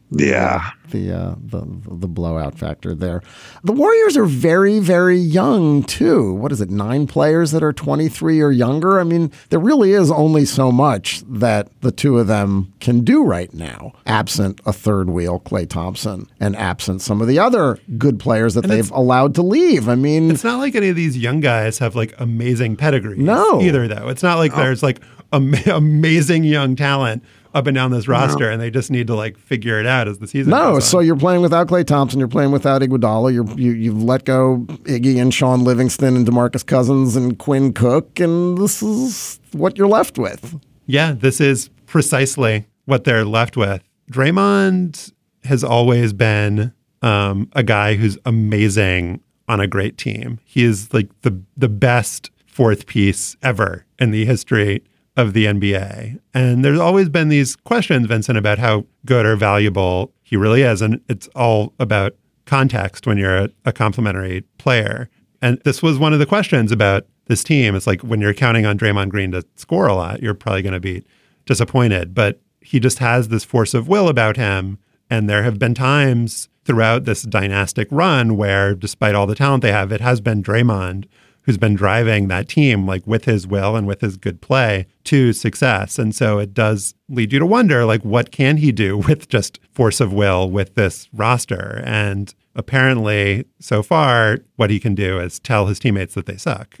The blowout factor there. The Warriors are very, very young, too. What is it, 9 players that are 23 or younger? I mean, there really is only so much that the two of them can do right now, absent a third wheel, Klay Thompson, and absent some of the other good players that they've allowed to leave. I mean, it's not like any of these young guys have like amazing pedigrees either, though. It's not like there's like amazing young talent up and down this roster, and they just need to like figure it out as the season goes on. So you're playing without Klay Thompson, you're playing without Iguodala, you've let go Iggy and Sean Livingston and DeMarcus Cousins and Quinn Cook, and this is what you're left with. Yeah, this is precisely what they're left with. Draymond has always been a guy who's amazing on a great team. He is like the best fourth piece ever in the history of the NBA. And there's always been these questions, Vincent, about how good or valuable he really is. And it's all about context when you're a complimentary player. And this was one of the questions about this team. It's like when you're counting on Draymond Green to score a lot, you're probably going to be disappointed. But he just has this force of will about him. And there have been times throughout this dynastic run where, despite all the talent they have, it has been Draymond who's been driving that team, like with his will and with his good play, to success. And so it does lead you to wonder, like, what can he do with just force of will with this roster? And apparently, so far, what he can do is tell his teammates that they suck.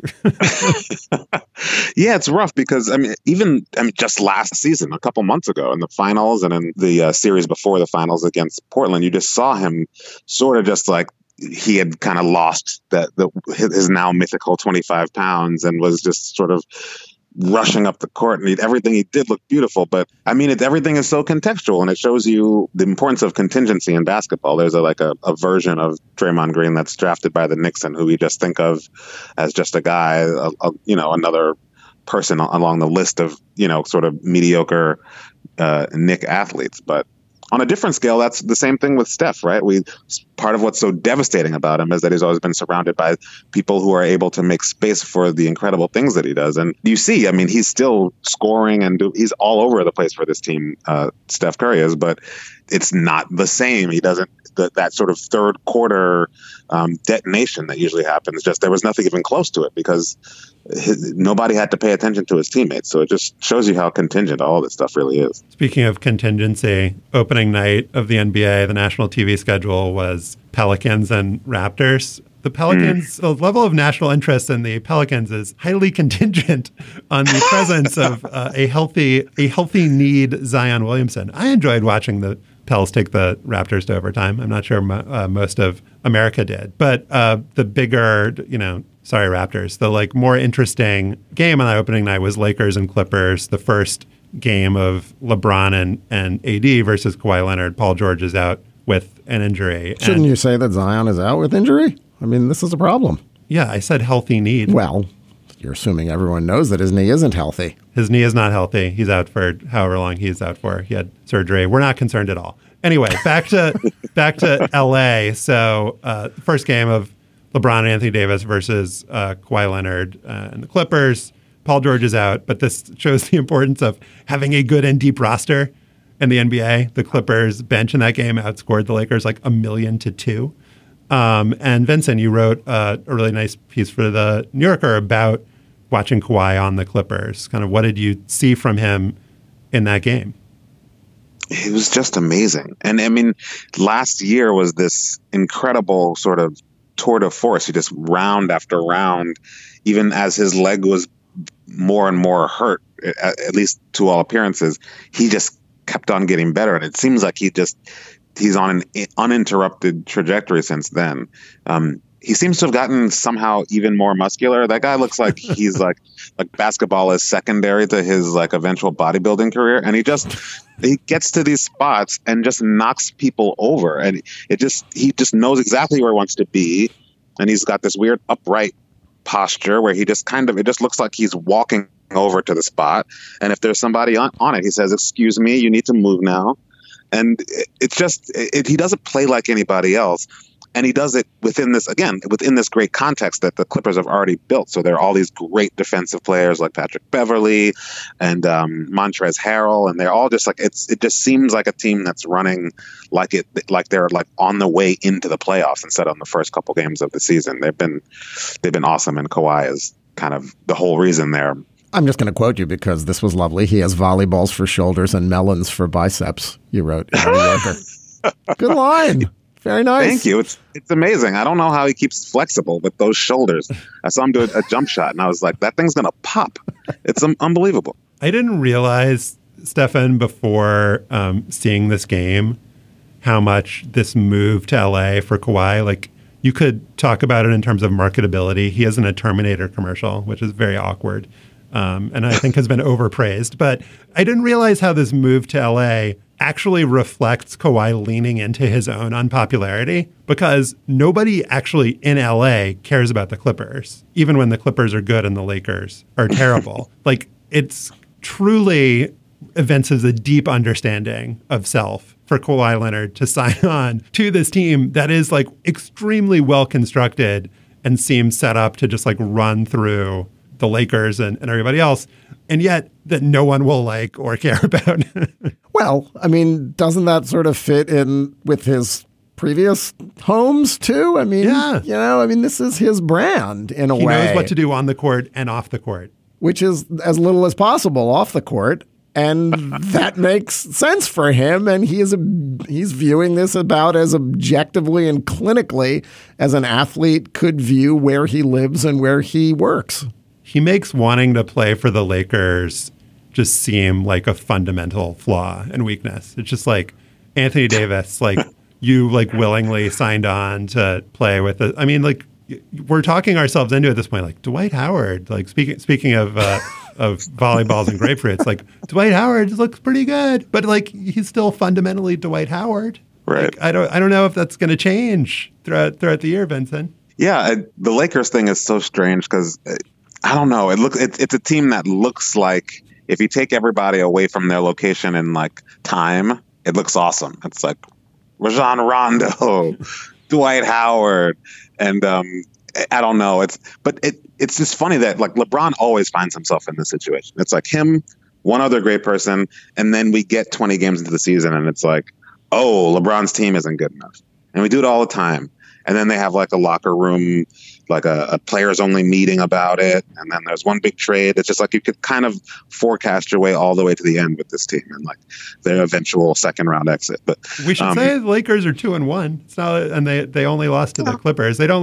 Yeah, it's rough because, just last season, a couple months ago in the finals and in the series before the finals against Portland, you just saw him sort of just like, he had kind of lost his now mythical 25 pounds and was just sort of rushing up the court, and everything he did looked beautiful. But I mean, everything is so contextual, and it shows you the importance of contingency in basketball. There's a version of Draymond Green that's drafted by the Knicks and who we just think of as just a guy, another person along the list of, sort of mediocre Knick athletes. But on a different scale, that's the same thing with Steph, right? Part of what's so devastating about him is that he's always been surrounded by people who are able to make space for the incredible things that he does. And you see, he's still scoring and he's all over the place for this team, Steph Curry is, but it's not the same. He doesn't, that sort of third quarter detonation that usually happens, there was nothing even close to it because nobody had to pay attention to his teammates. So it just shows you how contingent all this stuff really is. Speaking of contingency, opening night of the NBA, the national TV schedule was Pelicans and Raptors. The Pelicans, the level of national interest in the Pelicans is highly contingent on the presence of a healthy need Zion Williamson. I enjoyed watching the Pels take the Raptors to overtime. I'm not sure most of America did. But the bigger, sorry, Raptors, the more interesting game on that opening night was Lakers and Clippers, the first game of LeBron and AD versus Kawhi Leonard. Paul George is out with an injury. Shouldn't you say that Zion is out with injury? I mean, this is a problem. Yeah, I said healthy need. Well, you're assuming everyone knows that his knee isn't healthy. His knee is not healthy. He's out for however long he's out for. He had surgery. We're not concerned at all. Anyway, back to LA. So first game of LeBron and Anthony Davis versus Kawhi Leonard and the Clippers. Paul George is out, but this shows the importance of having a good and deep roster in the NBA. The Clippers bench in that game outscored the Lakers like 1,000,000-2. And Vincent, you wrote a really nice piece for the New Yorker about watching Kawhi on the Clippers. Kind of what did you see from him in that game? It was just amazing. And last year was this incredible sort of tour de force. He just round after round, even as his leg was more and more hurt, at least to all appearances, he just kept on getting better. And it seems like he's on an uninterrupted trajectory since then. He seems to have gotten somehow even more muscular. That guy looks like he's like basketball is secondary to his eventual bodybuilding career. And he gets to these spots and just knocks people over. And he just knows exactly where he wants to be. And he's got this weird upright posture where it just looks like he's walking over to the spot. And if there's somebody on it, he says, "Excuse me, you need to move now." And he doesn't play like anybody else. And he does it within this great context that the Clippers have already built. So there are all these great defensive players like Patrick Beverley and Montrezl Harrell, and they're all just like it just seems like a team that's running like they're like on the way into the playoffs instead of the first couple games of the season. They've been awesome, and Kawhi is kind of the whole reason there. I'm just going to quote you because this was lovely. He has volleyballs for shoulders and melons for biceps, you wrote in the New Yorker. Good line. Very nice. Thank you. It's amazing. I don't know how he keeps flexible with those shoulders. I saw him do a jump shot, and I was like, that thing's going to pop. It's unbelievable. I didn't realize, Stefan, before seeing this game, how much this move to LA for Kawhi, like, you could talk about it in terms of marketability. He is in a Terminator commercial, which is very awkward, and I think has been overpraised. But I didn't realize how this move to LA actually reflects Kawhi leaning into his own unpopularity, because nobody actually in LA cares about the Clippers, even when the Clippers are good and the Lakers are terrible. Like, it's truly evinces a deep understanding of self for Kawhi Leonard to sign on to this team that is like extremely well constructed and seems set up to just like run through the Lakers and everybody else, and yet that no one will like or care about. Well, I mean, doesn't that sort of fit in with his previous homes too? I mean, yeah. This is his brand in a way. He knows what to do on the court and off the court. Which is as little as possible off the court. And that makes sense for him. And he's viewing this about as objectively and clinically as an athlete could view where he lives and where he works. He makes wanting to play for the Lakers just seem like a fundamental flaw and weakness. It's just like Anthony Davis, like you like willingly signed on to play with it. I mean, like we're talking ourselves into at this point, like Dwight Howard, like speaking of volleyballs and grapefruits, like Dwight Howard looks pretty good, but like he's still fundamentally Dwight Howard. Right. Like, I don't know if that's going to change throughout the year, Vincent. Yeah. The Lakers thing is so strange because I don't know. It's a team that looks like if you take everybody away from their location in like time, it looks awesome. It's like Rajon Rondo, Dwight Howard, and I don't know. It's just funny that like LeBron always finds himself in this situation. It's like him, one other great person, and then we get 20 games into the season, and it's like, oh, LeBron's team isn't good enough, and we do it all the time. And then they have like a locker room, like a players only meeting about it. And then there's one big trade. It's just like you could kind of forecast your way all the way to the end with this team and like their eventual second round exit. But we should say the Lakers are 2-1. It's not, and they only lost to the Clippers. They don't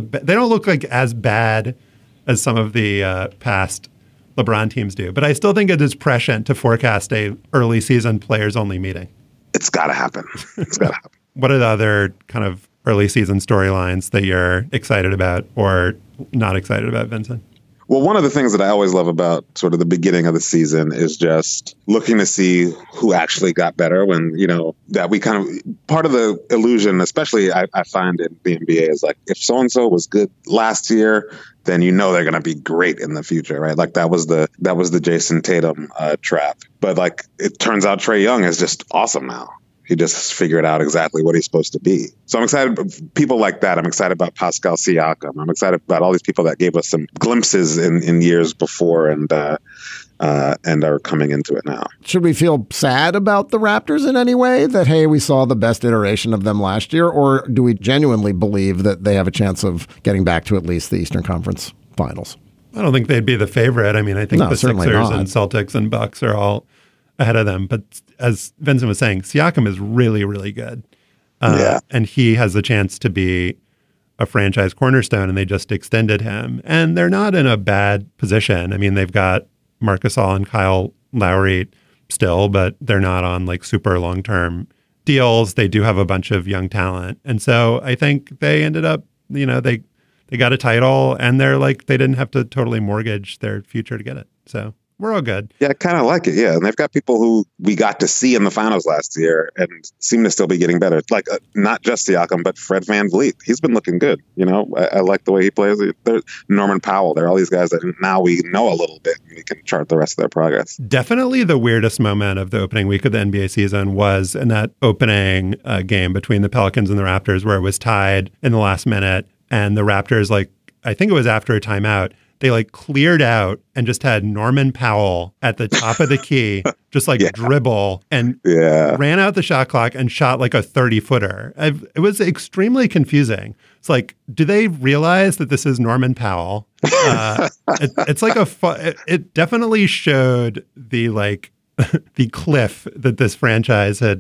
look like as bad as some of the past LeBron teams do. But I still think it is prescient to forecast a early season players only meeting. It's got to happen. It's got to happen. What are the other kind of early season storylines that you're excited about or not excited about, Vincent? Well, one of the things that I always love about sort of the beginning of the season is just looking to see who actually got better when, that we kind of, part of the illusion, especially I find in the NBA is like, if so-and-so was good last year, then they're going to be great in the future, right? Like that was the Jason Tatum trap. But like, it turns out Trae Young is just awesome now. He just figured out exactly what he's supposed to be. So I'm excited about people like that. I'm excited about Pascal Siakam. I'm excited about all these people that gave us some glimpses in years before and are coming into it now. Should we feel sad about the Raptors in any way that, hey, we saw the best iteration of them last year? Or do we genuinely believe that they have a chance of getting back to at least the Eastern Conference Finals? I don't think they'd be the favorite. I mean, I think the Sixers and Celtics and Bucks are all ahead of them. But as Vincent was saying, Siakam is really, really good. And he has the chance to be a franchise cornerstone, and they just extended him. And they're not in a bad position. I mean, they've got Marc Gasol and Kyle Lowry still, but they're not on like super long-term deals. They do have a bunch of young talent. And so I think they ended up, they got a title, and they're like, they didn't have to totally mortgage their future to get it. So we're all good. Yeah, I kind of like it. Yeah, and they've got people who we got to see in the finals last year and seem to still be getting better. Like not just Siakam, but Fred VanVleet. He's been looking good. You know, I like the way he plays. There's Norman Powell. There are all these guys that now we know a little bit and we can chart the rest of their progress. Definitely the weirdest moment of the opening week of the NBA season was in that opening game between the Pelicans and the Raptors, where it was tied in the last minute, and the Raptors, like, I think it was after a timeout, they like cleared out and just had Norman Powell at the top of the key, just like dribble and ran out the shot clock and shot like a 30-footer. It was extremely confusing. It's like, do they realize that this is Norman Powell? It's like it definitely showed the like the cliff that this franchise had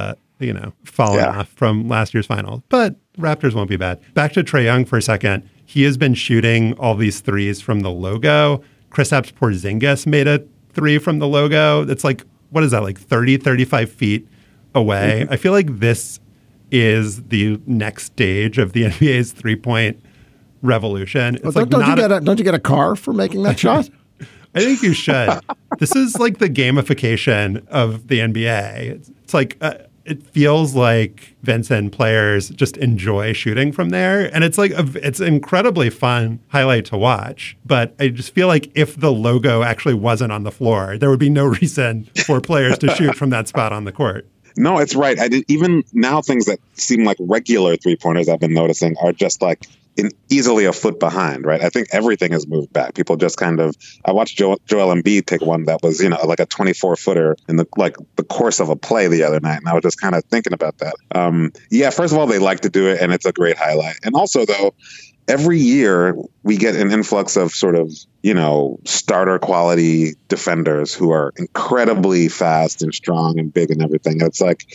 fallen off from last year's final. But Raptors won't be bad. Back to Trae Young for a second. He has been shooting all these threes from the logo. Kristaps Porzingis made a three from the logo. It's like, what is that, like 30, 35 feet away? Mm-hmm. I feel like this is the next stage of the NBA's three-point revolution. It's don't you get a car for making that shot? I think you should. This is like the gamification of the NBA. It's like... it feels like Vincent players just enjoy shooting from there. And it's like, it's an incredibly fun highlight to watch. But I just feel like if the logo actually wasn't on the floor, there would be no reason for players to shoot from that spot on the court. No, it's right. Even now, things that seem like regular three-pointers I've been noticing are just like easily a foot behind, right? I think everything has moved back. People just kind of, I watched Joel Embiid take one that was, like a 24-footer in the course of a play the other night. And I was just kind of thinking about that. First of all, they like to do it and it's a great highlight. And also though, every year we get an influx of sort of, starter quality defenders who are incredibly fast and strong and big and everything. And it's like,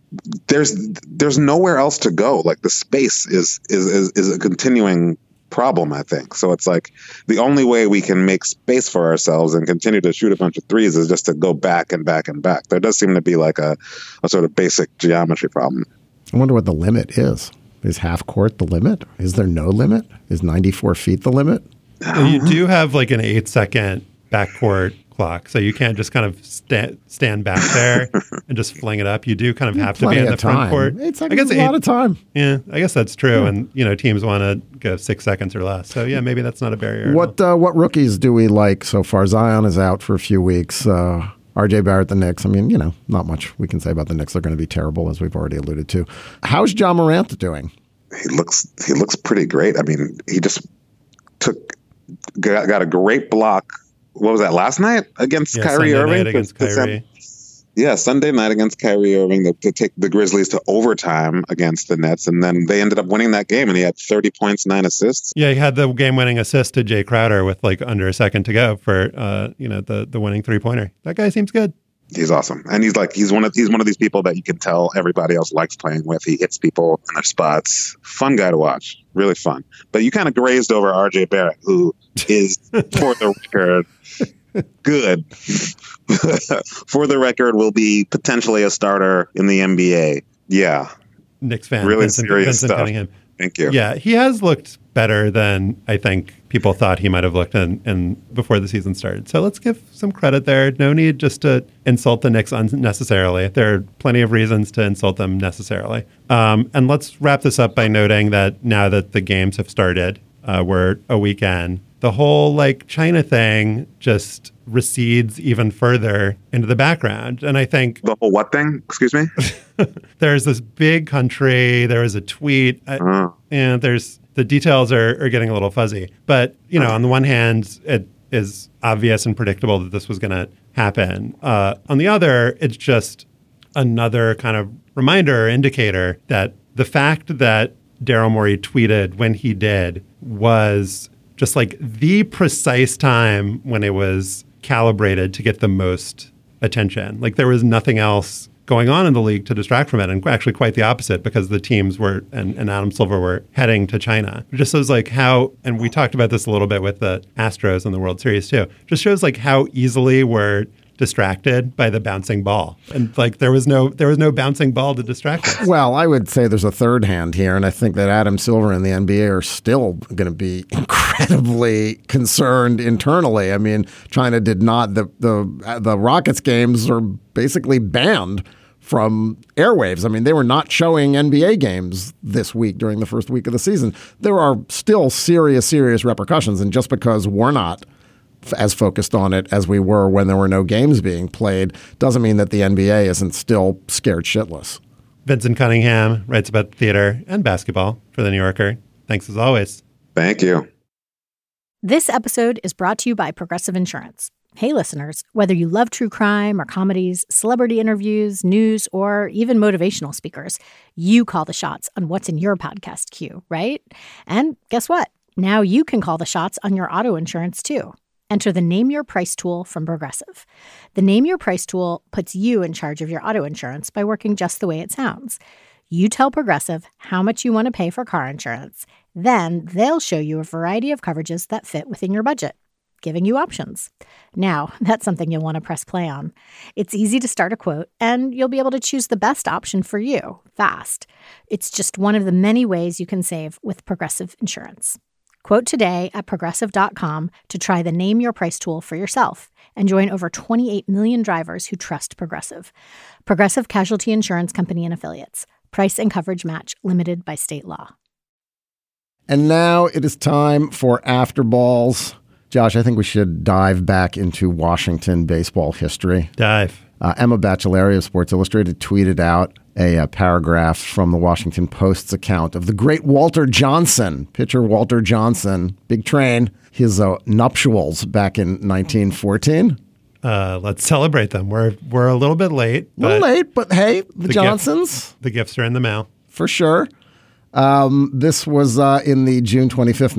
there's nowhere else to go. Like the space is a continuing problem, I think. So it's like the only way we can make space for ourselves and continue to shoot a bunch of threes is just to go back and back and back. There does seem to be like a sort of basic geometry problem. I wonder what the limit is. Is half court the limit? Is there no limit? Is 94 feet the limit? You do have like an 8-second backcourt clock, so you can't just kind of stand back there and just fling it up. You do kind of have to be in the front court. 8 seconds is a lot of time. Yeah, I guess that's true. Yeah. And teams want to go 6 seconds or less. So yeah, maybe that's not a barrier. What rookies do we like so far? Zion is out for a few weeks. RJ Barrett, the Knicks. I mean, not much we can say about the Knicks. They're going to be terrible, as we've already alluded to. How's Ja Morant doing? He looks pretty great. I mean, he just got a great block. What was that, last night against Kyrie Irving? Night against Kyrie. Sunday night against Kyrie Irving to take the Grizzlies to overtime against the Nets, and then they ended up winning that game, and he had 30 points, 9 assists. Yeah, he had the game-winning assist to Jay Crowder with like under a second to go for the winning three-pointer. That guy seems good. He's awesome, and he's one of these people that you can tell everybody else likes playing with. He hits people in their spots. Fun guy to watch, really fun. But you kind of grazed over RJ Barrett, who is, for the record, good. For the record, will be potentially a starter in the NBA. Yeah, Knicks fan, really Vincent stuff. Cunningham. Thank you. Yeah, he has looked better than I think people thought he might have looked in before the season started. So let's give some credit there. No need just to insult the Knicks unnecessarily. There are plenty of reasons to insult them necessarily. And let's wrap this up by noting that now that the games have started, we're a weekend. The whole like China thing just recedes even further into the background. And I think the whole what thing? Excuse me? There's this big country. There was a tweet. And the details are getting a little fuzzy. But, on the one hand, it is obvious and predictable that this was going to happen. On the other, it's just another kind of reminder or indicator that the fact that Daryl Morey tweeted when he did was just like the precise time when it was calibrated to get the most attention. Like there was nothing else going on in the league to distract from it, and actually quite the opposite, because the teams were and Adam Silver were heading to China. It just shows like how, and we talked about this a little bit with the Astros in the World Series too, just shows like how easily we're distracted by the bouncing ball. And like there was no bouncing ball to distract us. Well, I would say there's a third hand here, and I think that Adam Silver and the NBA are still going to be incredibly concerned internally. I mean, China did not the Rockets games are basically banned from airwaves. I mean, they were not showing NBA games this week during the first week of the season. There are still serious repercussions, and just because we're not as focused on it as we were when there were no games being played doesn't mean that the NBA isn't still scared shitless. Vincent Cunningham writes about theater and basketball for The New Yorker. Thanks as always. Thank you. This episode is brought to you by Progressive Insurance. Hey, listeners, whether you love true crime or comedies, celebrity interviews, news, or even motivational speakers, you call the shots on what's in your podcast queue, right? And guess what? Now you can call the shots on your auto insurance, too. Enter the Name Your Price tool from Progressive. The Name Your Price tool puts you in charge of your auto insurance by working just the way it sounds. You tell Progressive how much you want to pay for car insurance. Then they'll show you a variety of coverages that fit within your budget, giving you options. Now, that's something you'll want to press play on. It's easy to start a quote, and you'll be able to choose the best option for you fast. It's just one of the many ways you can save with Progressive Insurance. Quote today at Progressive.com to try the Name Your Price tool for yourself and join over 28 million drivers who trust Progressive. Progressive Casualty Insurance Company and Affiliates. Price and coverage match limited by state law. And now it is time for After Balls. Josh, I think we should dive back into Washington baseball history. Dive. Emma Baccelleri of Sports Illustrated tweeted out a paragraph from the Washington Post's account of the great Walter Johnson, pitcher Walter Johnson, big train, his nuptials back in 1914. Let's celebrate them. We're a little bit late. But hey, the Johnsons. The gifts are in the mail. For sure. This was in the June 25th,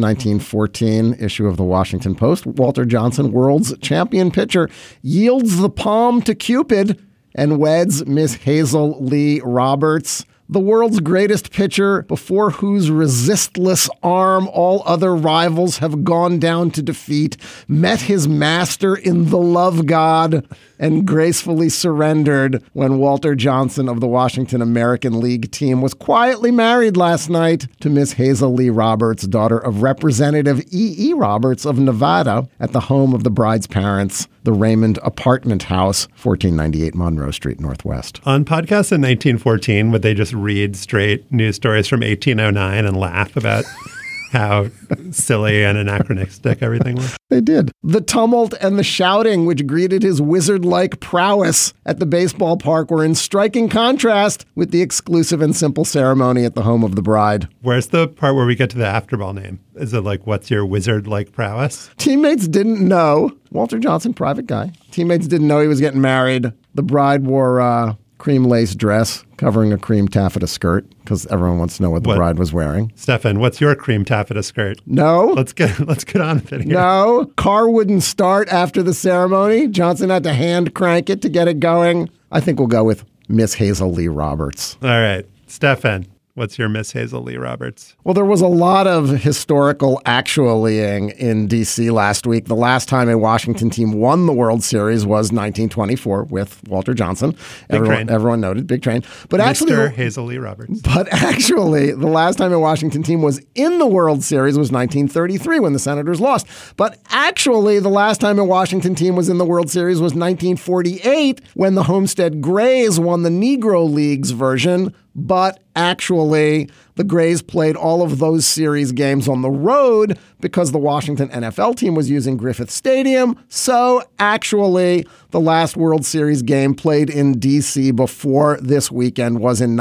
1914 issue of the Washington Post. Walter Johnson, world's champion pitcher, yields the palm to Cupid and weds Miss Hazel Lee Roberts, the world's greatest pitcher, before whose resistless arm all other rivals have gone down to defeat, met his master in the love god and gracefully surrendered when Walter Johnson of the Washington American League team was quietly married last night to Miss Hazel Lee Roberts, daughter of Representative E.E. Roberts of Nevada, at the home of the bride's parents, the Raymond Apartment House, 1498 Monroe Street, Northwest. On podcasts in 1914, would they just read straight news stories from 1809 and laugh about how silly and anachronistic everything was? They did. The tumult and the shouting which greeted his wizard-like prowess at the baseball park were in striking contrast with the exclusive and simple ceremony at the home of the bride. Where's the part where we get to the afterball name? Is it like, what's your wizard-like prowess? Teammates didn't know. Walter Johnson, private guy. Teammates didn't know he was getting married. The bride wore a cream lace dress covering a cream taffeta skirt because everyone wants to know what the bride was wearing. Stefan, what's your cream taffeta skirt? No. Let's get on with it here. No. Car wouldn't start after the ceremony. Johnson had to hand crank it to get it going. I think we'll go with Miss Hazel Lee Roberts. All right. Stefan, what's your Miss Hazel Lee Roberts? Well, there was a lot of historical actuallying in D.C. last week. The last time a Washington team won the World Series was 1924 with Walter Johnson. Everyone noted, big train. But Mr. Hazel Lee Roberts. But actually, the last time a Washington team was in the World Series was 1933 when the Senators lost. But actually, the last time a Washington team was in the World Series was 1948 when the Homestead Grays won the Negro Leagues version. But actually, the Grays played all of those series games on the road because the Washington NFL team was using Griffith Stadium. So actually, the last World Series game played in D.C. before this weekend was in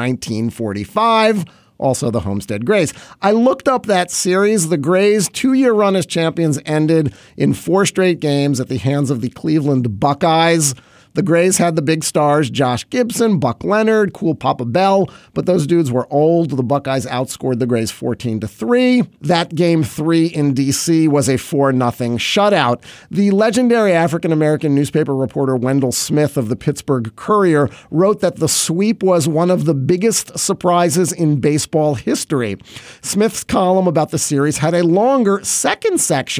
1945. Also the Homestead Grays. I looked up that series. The Grays' 2-year run as champions ended in 4 straight games at the hands of the Cleveland Buckeyes. The Grays had the big stars, Josh Gibson, Buck Leonard, Cool Papa Bell, but those dudes were old. The Buckeyes outscored the Grays 14-3. That game 3 in D.C. was a 4-0 shutout. The legendary African-American newspaper reporter Wendell Smith of the Pittsburgh Courier wrote that the sweep was one of the biggest surprises in baseball history. Smith's column about the series had a longer second section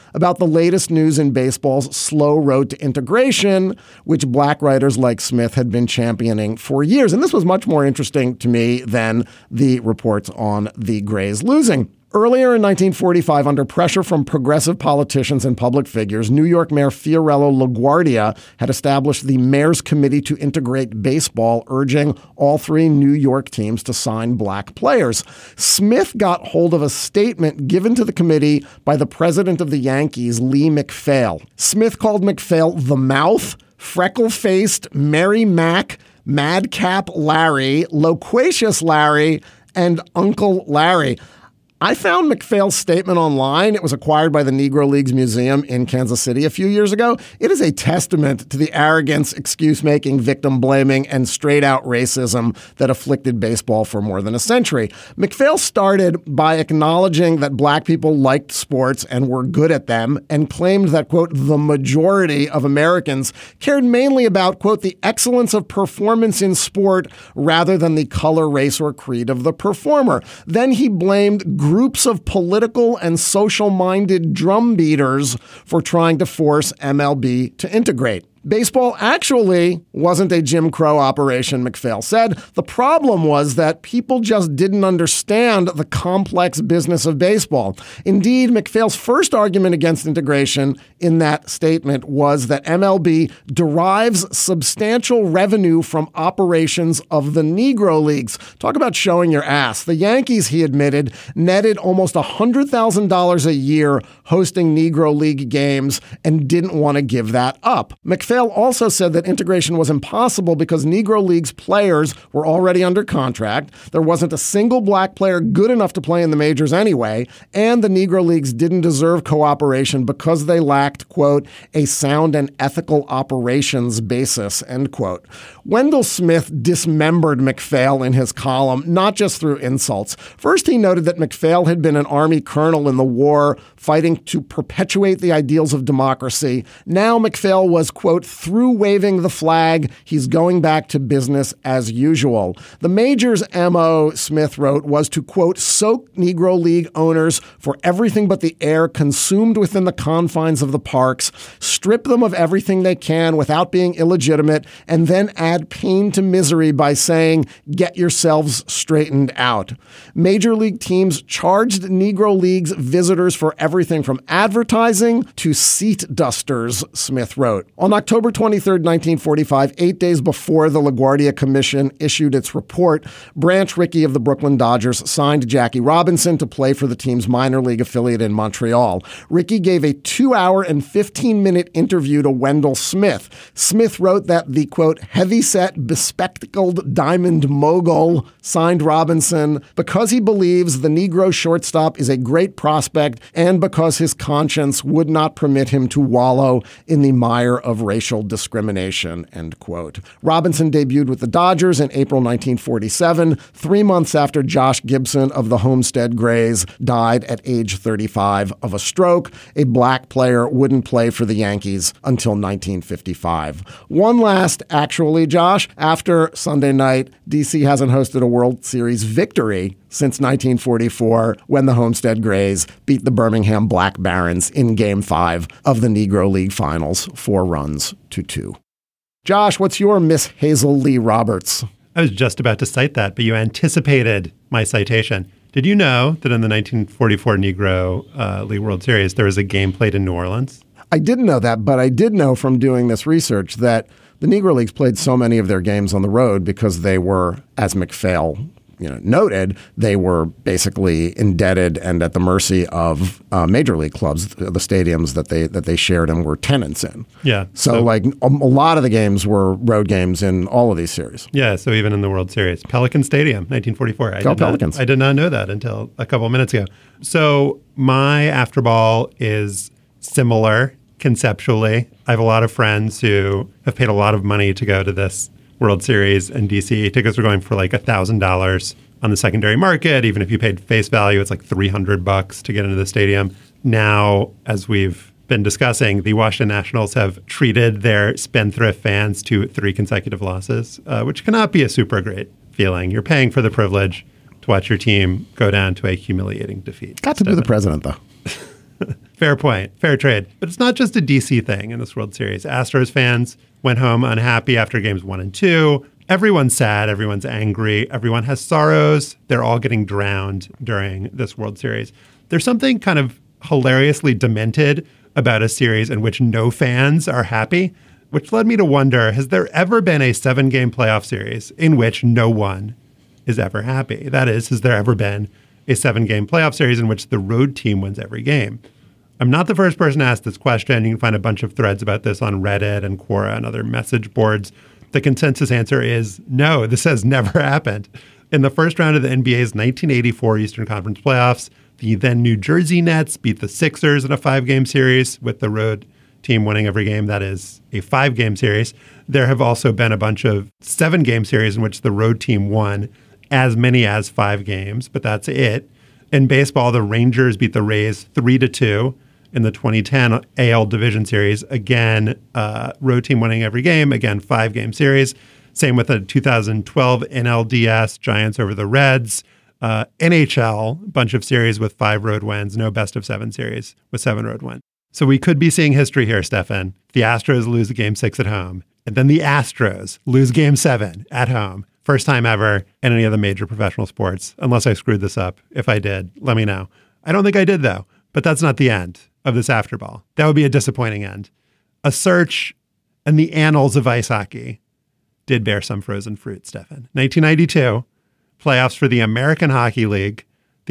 about the latest news in baseball's slow road to integration, which black writers like Smith had been championing for years. And this was much more interesting to me than the reports on the Grays losing. Earlier in 1945, under pressure from progressive politicians and public figures, New York Mayor Fiorello LaGuardia had established the Mayor's Committee to Integrate Baseball, urging all three New York teams to sign black players. Smith got hold of a statement given to the committee by the president of the Yankees, Lee MacPhail. Smith called MacPhail the Mouth, Freckle-Faced, Mary Mac, Madcap Larry, Loquacious Larry, and Uncle Larry. I found MacPhail's statement online. It was acquired by the Negro Leagues Museum in Kansas City a few years ago. It is a testament to the arrogance, excuse-making, victim-blaming, and straight-out racism that afflicted baseball for more than a century. MacPhail started by acknowledging that black people liked sports and were good at them, and claimed that, quote, the majority of Americans cared mainly about, quote, the excellence of performance in sport rather than the color, race, or creed of the performer. Then he blamed groups of political and social-minded drumbeaters for trying to force MLB to integrate. Baseball actually wasn't a Jim Crow operation, MacPhail said. The problem was that people just didn't understand the complex business of baseball. Indeed, MacPhail's first argument against integration in that statement was that MLB derives substantial revenue from operations of the Negro Leagues. Talk about showing your ass. The Yankees, he admitted, netted almost $100,000 a year hosting Negro League games and didn't want to give that up. MacPhail also said that integration was impossible because Negro Leagues players were already under contract. There wasn't a single black player good enough to play in the majors anyway, and the Negro Leagues didn't deserve cooperation because they lacked, quote, a sound and ethical operations basis, end quote. Wendell Smith dismembered MacPhail in his column, not just through insults. First, he noted that MacPhail had been an Army colonel in the war, fighting to perpetuate the ideals of democracy. Now MacPhail was, quote, through waving the flag, he's going back to business as usual. The major's MO, Smith wrote, was to, quote, soak Negro League owners for everything but the air consumed within the confines of the parks, strip them of everything they can without being illegitimate, and then add pain to misery by saying, get yourselves straightened out. Major league teams charged Negro Leagues visitors for everything from advertising to seat dusters, Smith wrote. On October 23, 1945, 8 days before the LaGuardia Commission issued its report, Branch Rickey of the Brooklyn Dodgers signed Jackie Robinson to play for the team's minor league affiliate in Montreal. Rickey gave a 2-hour and 15-minute interview to Wendell Smith. Smith wrote that the, quote, heavy-set, bespectacled diamond mogul signed Robinson because he believes the Negro shortstop is a great prospect and because his conscience would not permit him to wallow in the mire of racial discrimination, end quote. Robinson debuted with the Dodgers in April 1947, 3 months after Josh Gibson of the Homestead Grays died at age 35 of a stroke. A black player wouldn't play for the Yankees until 1955. One last, actually, Josh, after Sunday night, DC hasn't hosted a World Series victory since 1944 when the Homestead Grays beat the Birmingham Black Barons in Game 5 of the Negro League Finals, 4-2. Josh, what's your Miss Hazel Lee Roberts? I was just about to cite that, but you anticipated my citation. Did you know that in the 1944 Negro League World Series, there was a game played in New Orleans? I didn't know that, but I did know from doing this research that the Negro Leagues played so many of their games on the road because they were, as MacPhail noted, they were basically indebted and at the mercy of major league clubs, the stadiums that they shared and were tenants in. Yeah. So like a lot of the games were road games in all of these series. Yeah. So even in the World Series, Pelican Stadium, 1944. Go Pelicans. I did not know that until a couple of minutes ago. So my after ball is similar conceptually. I have a lot of friends who have paid a lot of money to go to this World Series in DC. Tickets were going for like $1,000 on the secondary market. Even if you paid face value, it's like $300 to get into the stadium. Now, as we've been discussing, the Washington Nationals have treated their spendthrift fans to 3 consecutive losses, which cannot be a super great feeling. You're paying for the privilege to watch your team go down to a humiliating defeat. Got to be the president, though. Fair point. Fair trade. But it's not just a DC thing in this World Series. Astros fans went home unhappy after games 1 and 2. Everyone's sad. Everyone's angry. Everyone has sorrows. They're all getting drowned during this World Series. There's something kind of hilariously demented about a series in which no fans are happy, which led me to wonder, has there ever been a 7-game playoff series in which no one is ever happy? That is, has there ever been a 7-game playoff series in which the road team wins every game? I'm not the first person to ask this question. You can find a bunch of threads about this on Reddit and Quora and other message boards. The consensus answer is no, this has never happened. In the first round of the NBA's 1984 Eastern Conference playoffs, the then New Jersey Nets beat the Sixers in a 5-game series with the road team winning every game. That is a 5-game series. There have also been a bunch of 7-game series in which the road team won as many as 5 games, but that's it. In baseball, the Rangers beat the Rays 3-2 in the 2010 AL Division Series. Again, road team winning every game. Again, 5-game series. Same with the 2012 NLDS, Giants over the Reds. NHL, bunch of series with 5 road wins. No best of 7 series with 7 road wins. So we could be seeing history here, Stefan. The Astros lose Game 6 at home, and then the Astros lose Game 7 at home. First time ever in any of the major professional sports, unless I screwed this up. If I did, let me know. I don't think I did, though. But that's not the end of this afterball. That would be a disappointing end. A search in the annals of ice hockey did bear some frozen fruit, Stefan. 1992, playoffs for the American Hockey League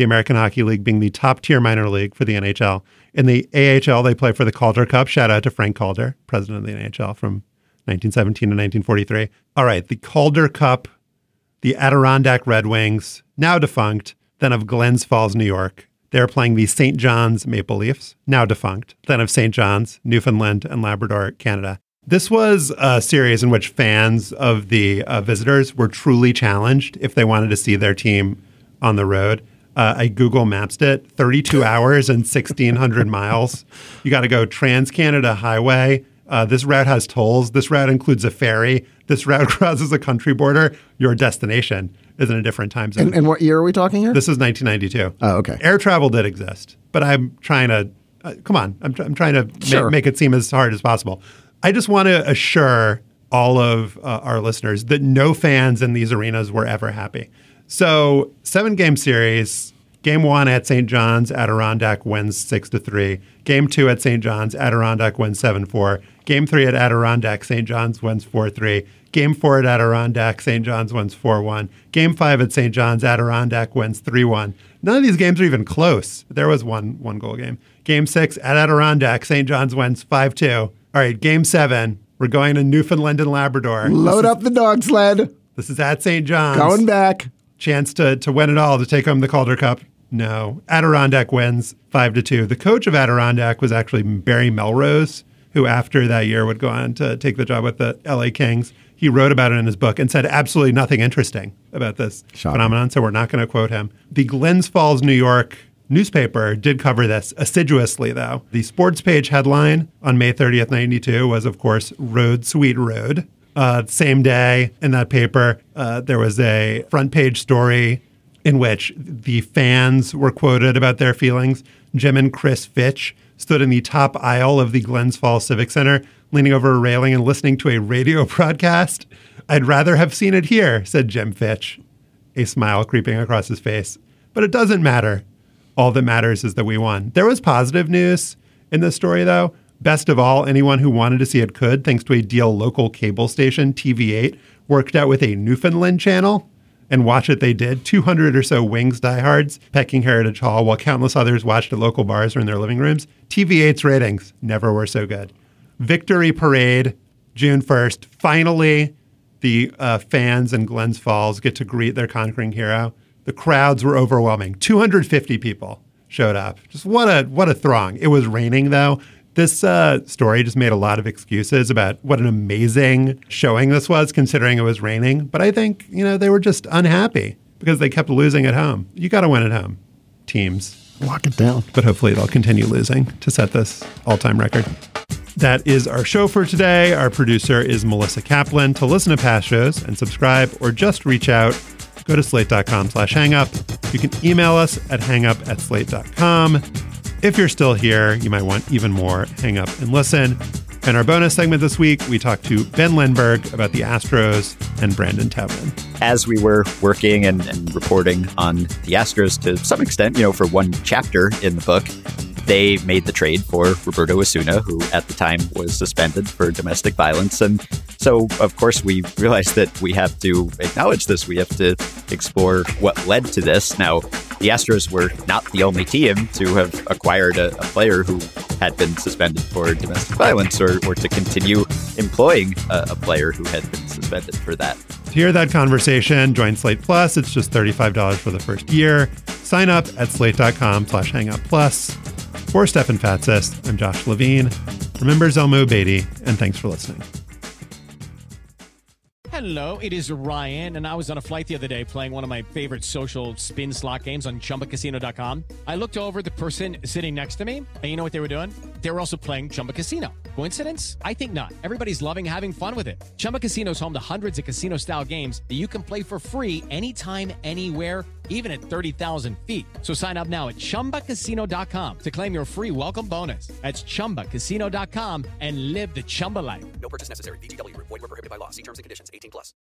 being the top-tier minor league for the NHL. In the AHL, they play for the Calder Cup. Shout out to Frank Calder, president of the NHL from 1917 to 1943. All right, the Calder Cup, the Adirondack Red Wings, now defunct, then of Glens Falls, New York. They're playing the St. John's Maple Leafs, now defunct, then of St. John's, Newfoundland and Labrador, Canada. This was a series in which fans of the visitors were truly challenged if they wanted to see their team on the road. I Google Maps'd it, 32 hours and 1,600 miles. You got to go Trans-Canada Highway. This route has tolls. This route includes a ferry. This route crosses a country border. Your destination is in a different time zone. And what year are we talking here? This is 1992. Oh, okay. Air travel did exist, but I'm trying to, I'm trying to make it seem as hard as possible. I just want to assure all of our listeners that no fans in these arenas were ever happy. So 7-game series, Game 1 at St. John's, Adirondack wins 6-3. Game 2 at St. John's, Adirondack wins 7-4. Game 3 at Adirondack, St. John's wins 4-3. Game 4 at Adirondack, St. John's wins 4-1. Game 5 at St. John's, Adirondack wins 3-1. None of these games are even close. There was one goal game. Game 6 at Adirondack, St. John's wins 5-2. All right, Game 7, we're going to Newfoundland and Labrador. Load up the dog sled. This is at St. John's. Going back. Chance to win it all, to take home the Calder Cup. No. Adirondack wins 5-2. The coach of Adirondack was actually Barry Melrose, who after that year would go on to take the job with the LA Kings. He wrote about it in his book and said absolutely nothing interesting about this phenomenon, so we're not going to quote him. The Glens Falls, New York newspaper did cover this assiduously, though. The sports page headline on May 30th, 1992 was, of course, Road, Sweet Road. Same day in that paper, there was a front page story in which the fans were quoted about their feelings. Jim and Chris Fitch stood in the top aisle of the Glens Falls Civic Center, leaning over a railing and listening to a radio broadcast. I'd rather have seen it here, said Jim Fitch, a smile creeping across his face. But it doesn't matter. All that matters is that we won. There was positive news in this story, though. Best of all, anyone who wanted to see it could, thanks to a deal local cable station, TV8, worked out with a Newfoundland channel. And watch it they did. 200 or so Wings diehards pecking Heritage Hall while countless others watched at local bars or in their living rooms. TV8's ratings never were so good. Victory Parade, June 1st. Finally, the fans in Glens Falls get to greet their conquering hero. The crowds were overwhelming. 250 people showed up. Just what a throng. It was raining, though. This story just made a lot of excuses about what an amazing showing this was, considering it was raining. But I think, they were just unhappy because they kept losing at home. You got to win at home, teams. Lock it down. But hopefully they'll continue losing to set this all-time record. That is our show for today. Our producer is Melissa Kaplan. To listen to past shows and subscribe or just reach out, go to slate.com/hangup. You can email us at hangup@slate.com. If you're still here, you might want even more. Hang up and listen. In our bonus segment this week, we talked to Ben Lindbergh about the Astros and Brandon Taubman. As we were working and reporting on the Astros to some extent, for one chapter in the book, they made the trade for Roberto Osuna, who at the time was suspended for domestic violence. And so, of course, we realized that we have to acknowledge this. We have to explore what led to this. Now, the Astros were not the only team to have acquired a player who had been suspended for domestic violence or to continue employing a player who had been suspended for that. To hear that conversation, join Slate Plus. It's just $35 for the first year. Sign up at slate.com/hangoutplus. For Stefan Fatsis, I'm Josh Levine. Remember Zelma Beatty, and thanks for listening. Hello, it is Ryan, and I was on a flight the other day playing one of my favorite social spin slot games on ChumbaCasino.com. I looked over at the person sitting next to me, and you know what they were doing? They were also playing Chumba Casino. Coincidence? I think not. Everybody's loving having fun with it. Chumba Casino is home to hundreds of casino-style games that you can play for free anytime, anywhere, even at 30,000 feet. So sign up now at ChumbaCasino.com to claim your free welcome bonus. That's ChumbaCasino.com and live the Chumba life. No purchase necessary. VGW. Void where prohibited by law. See terms and conditions. 18+.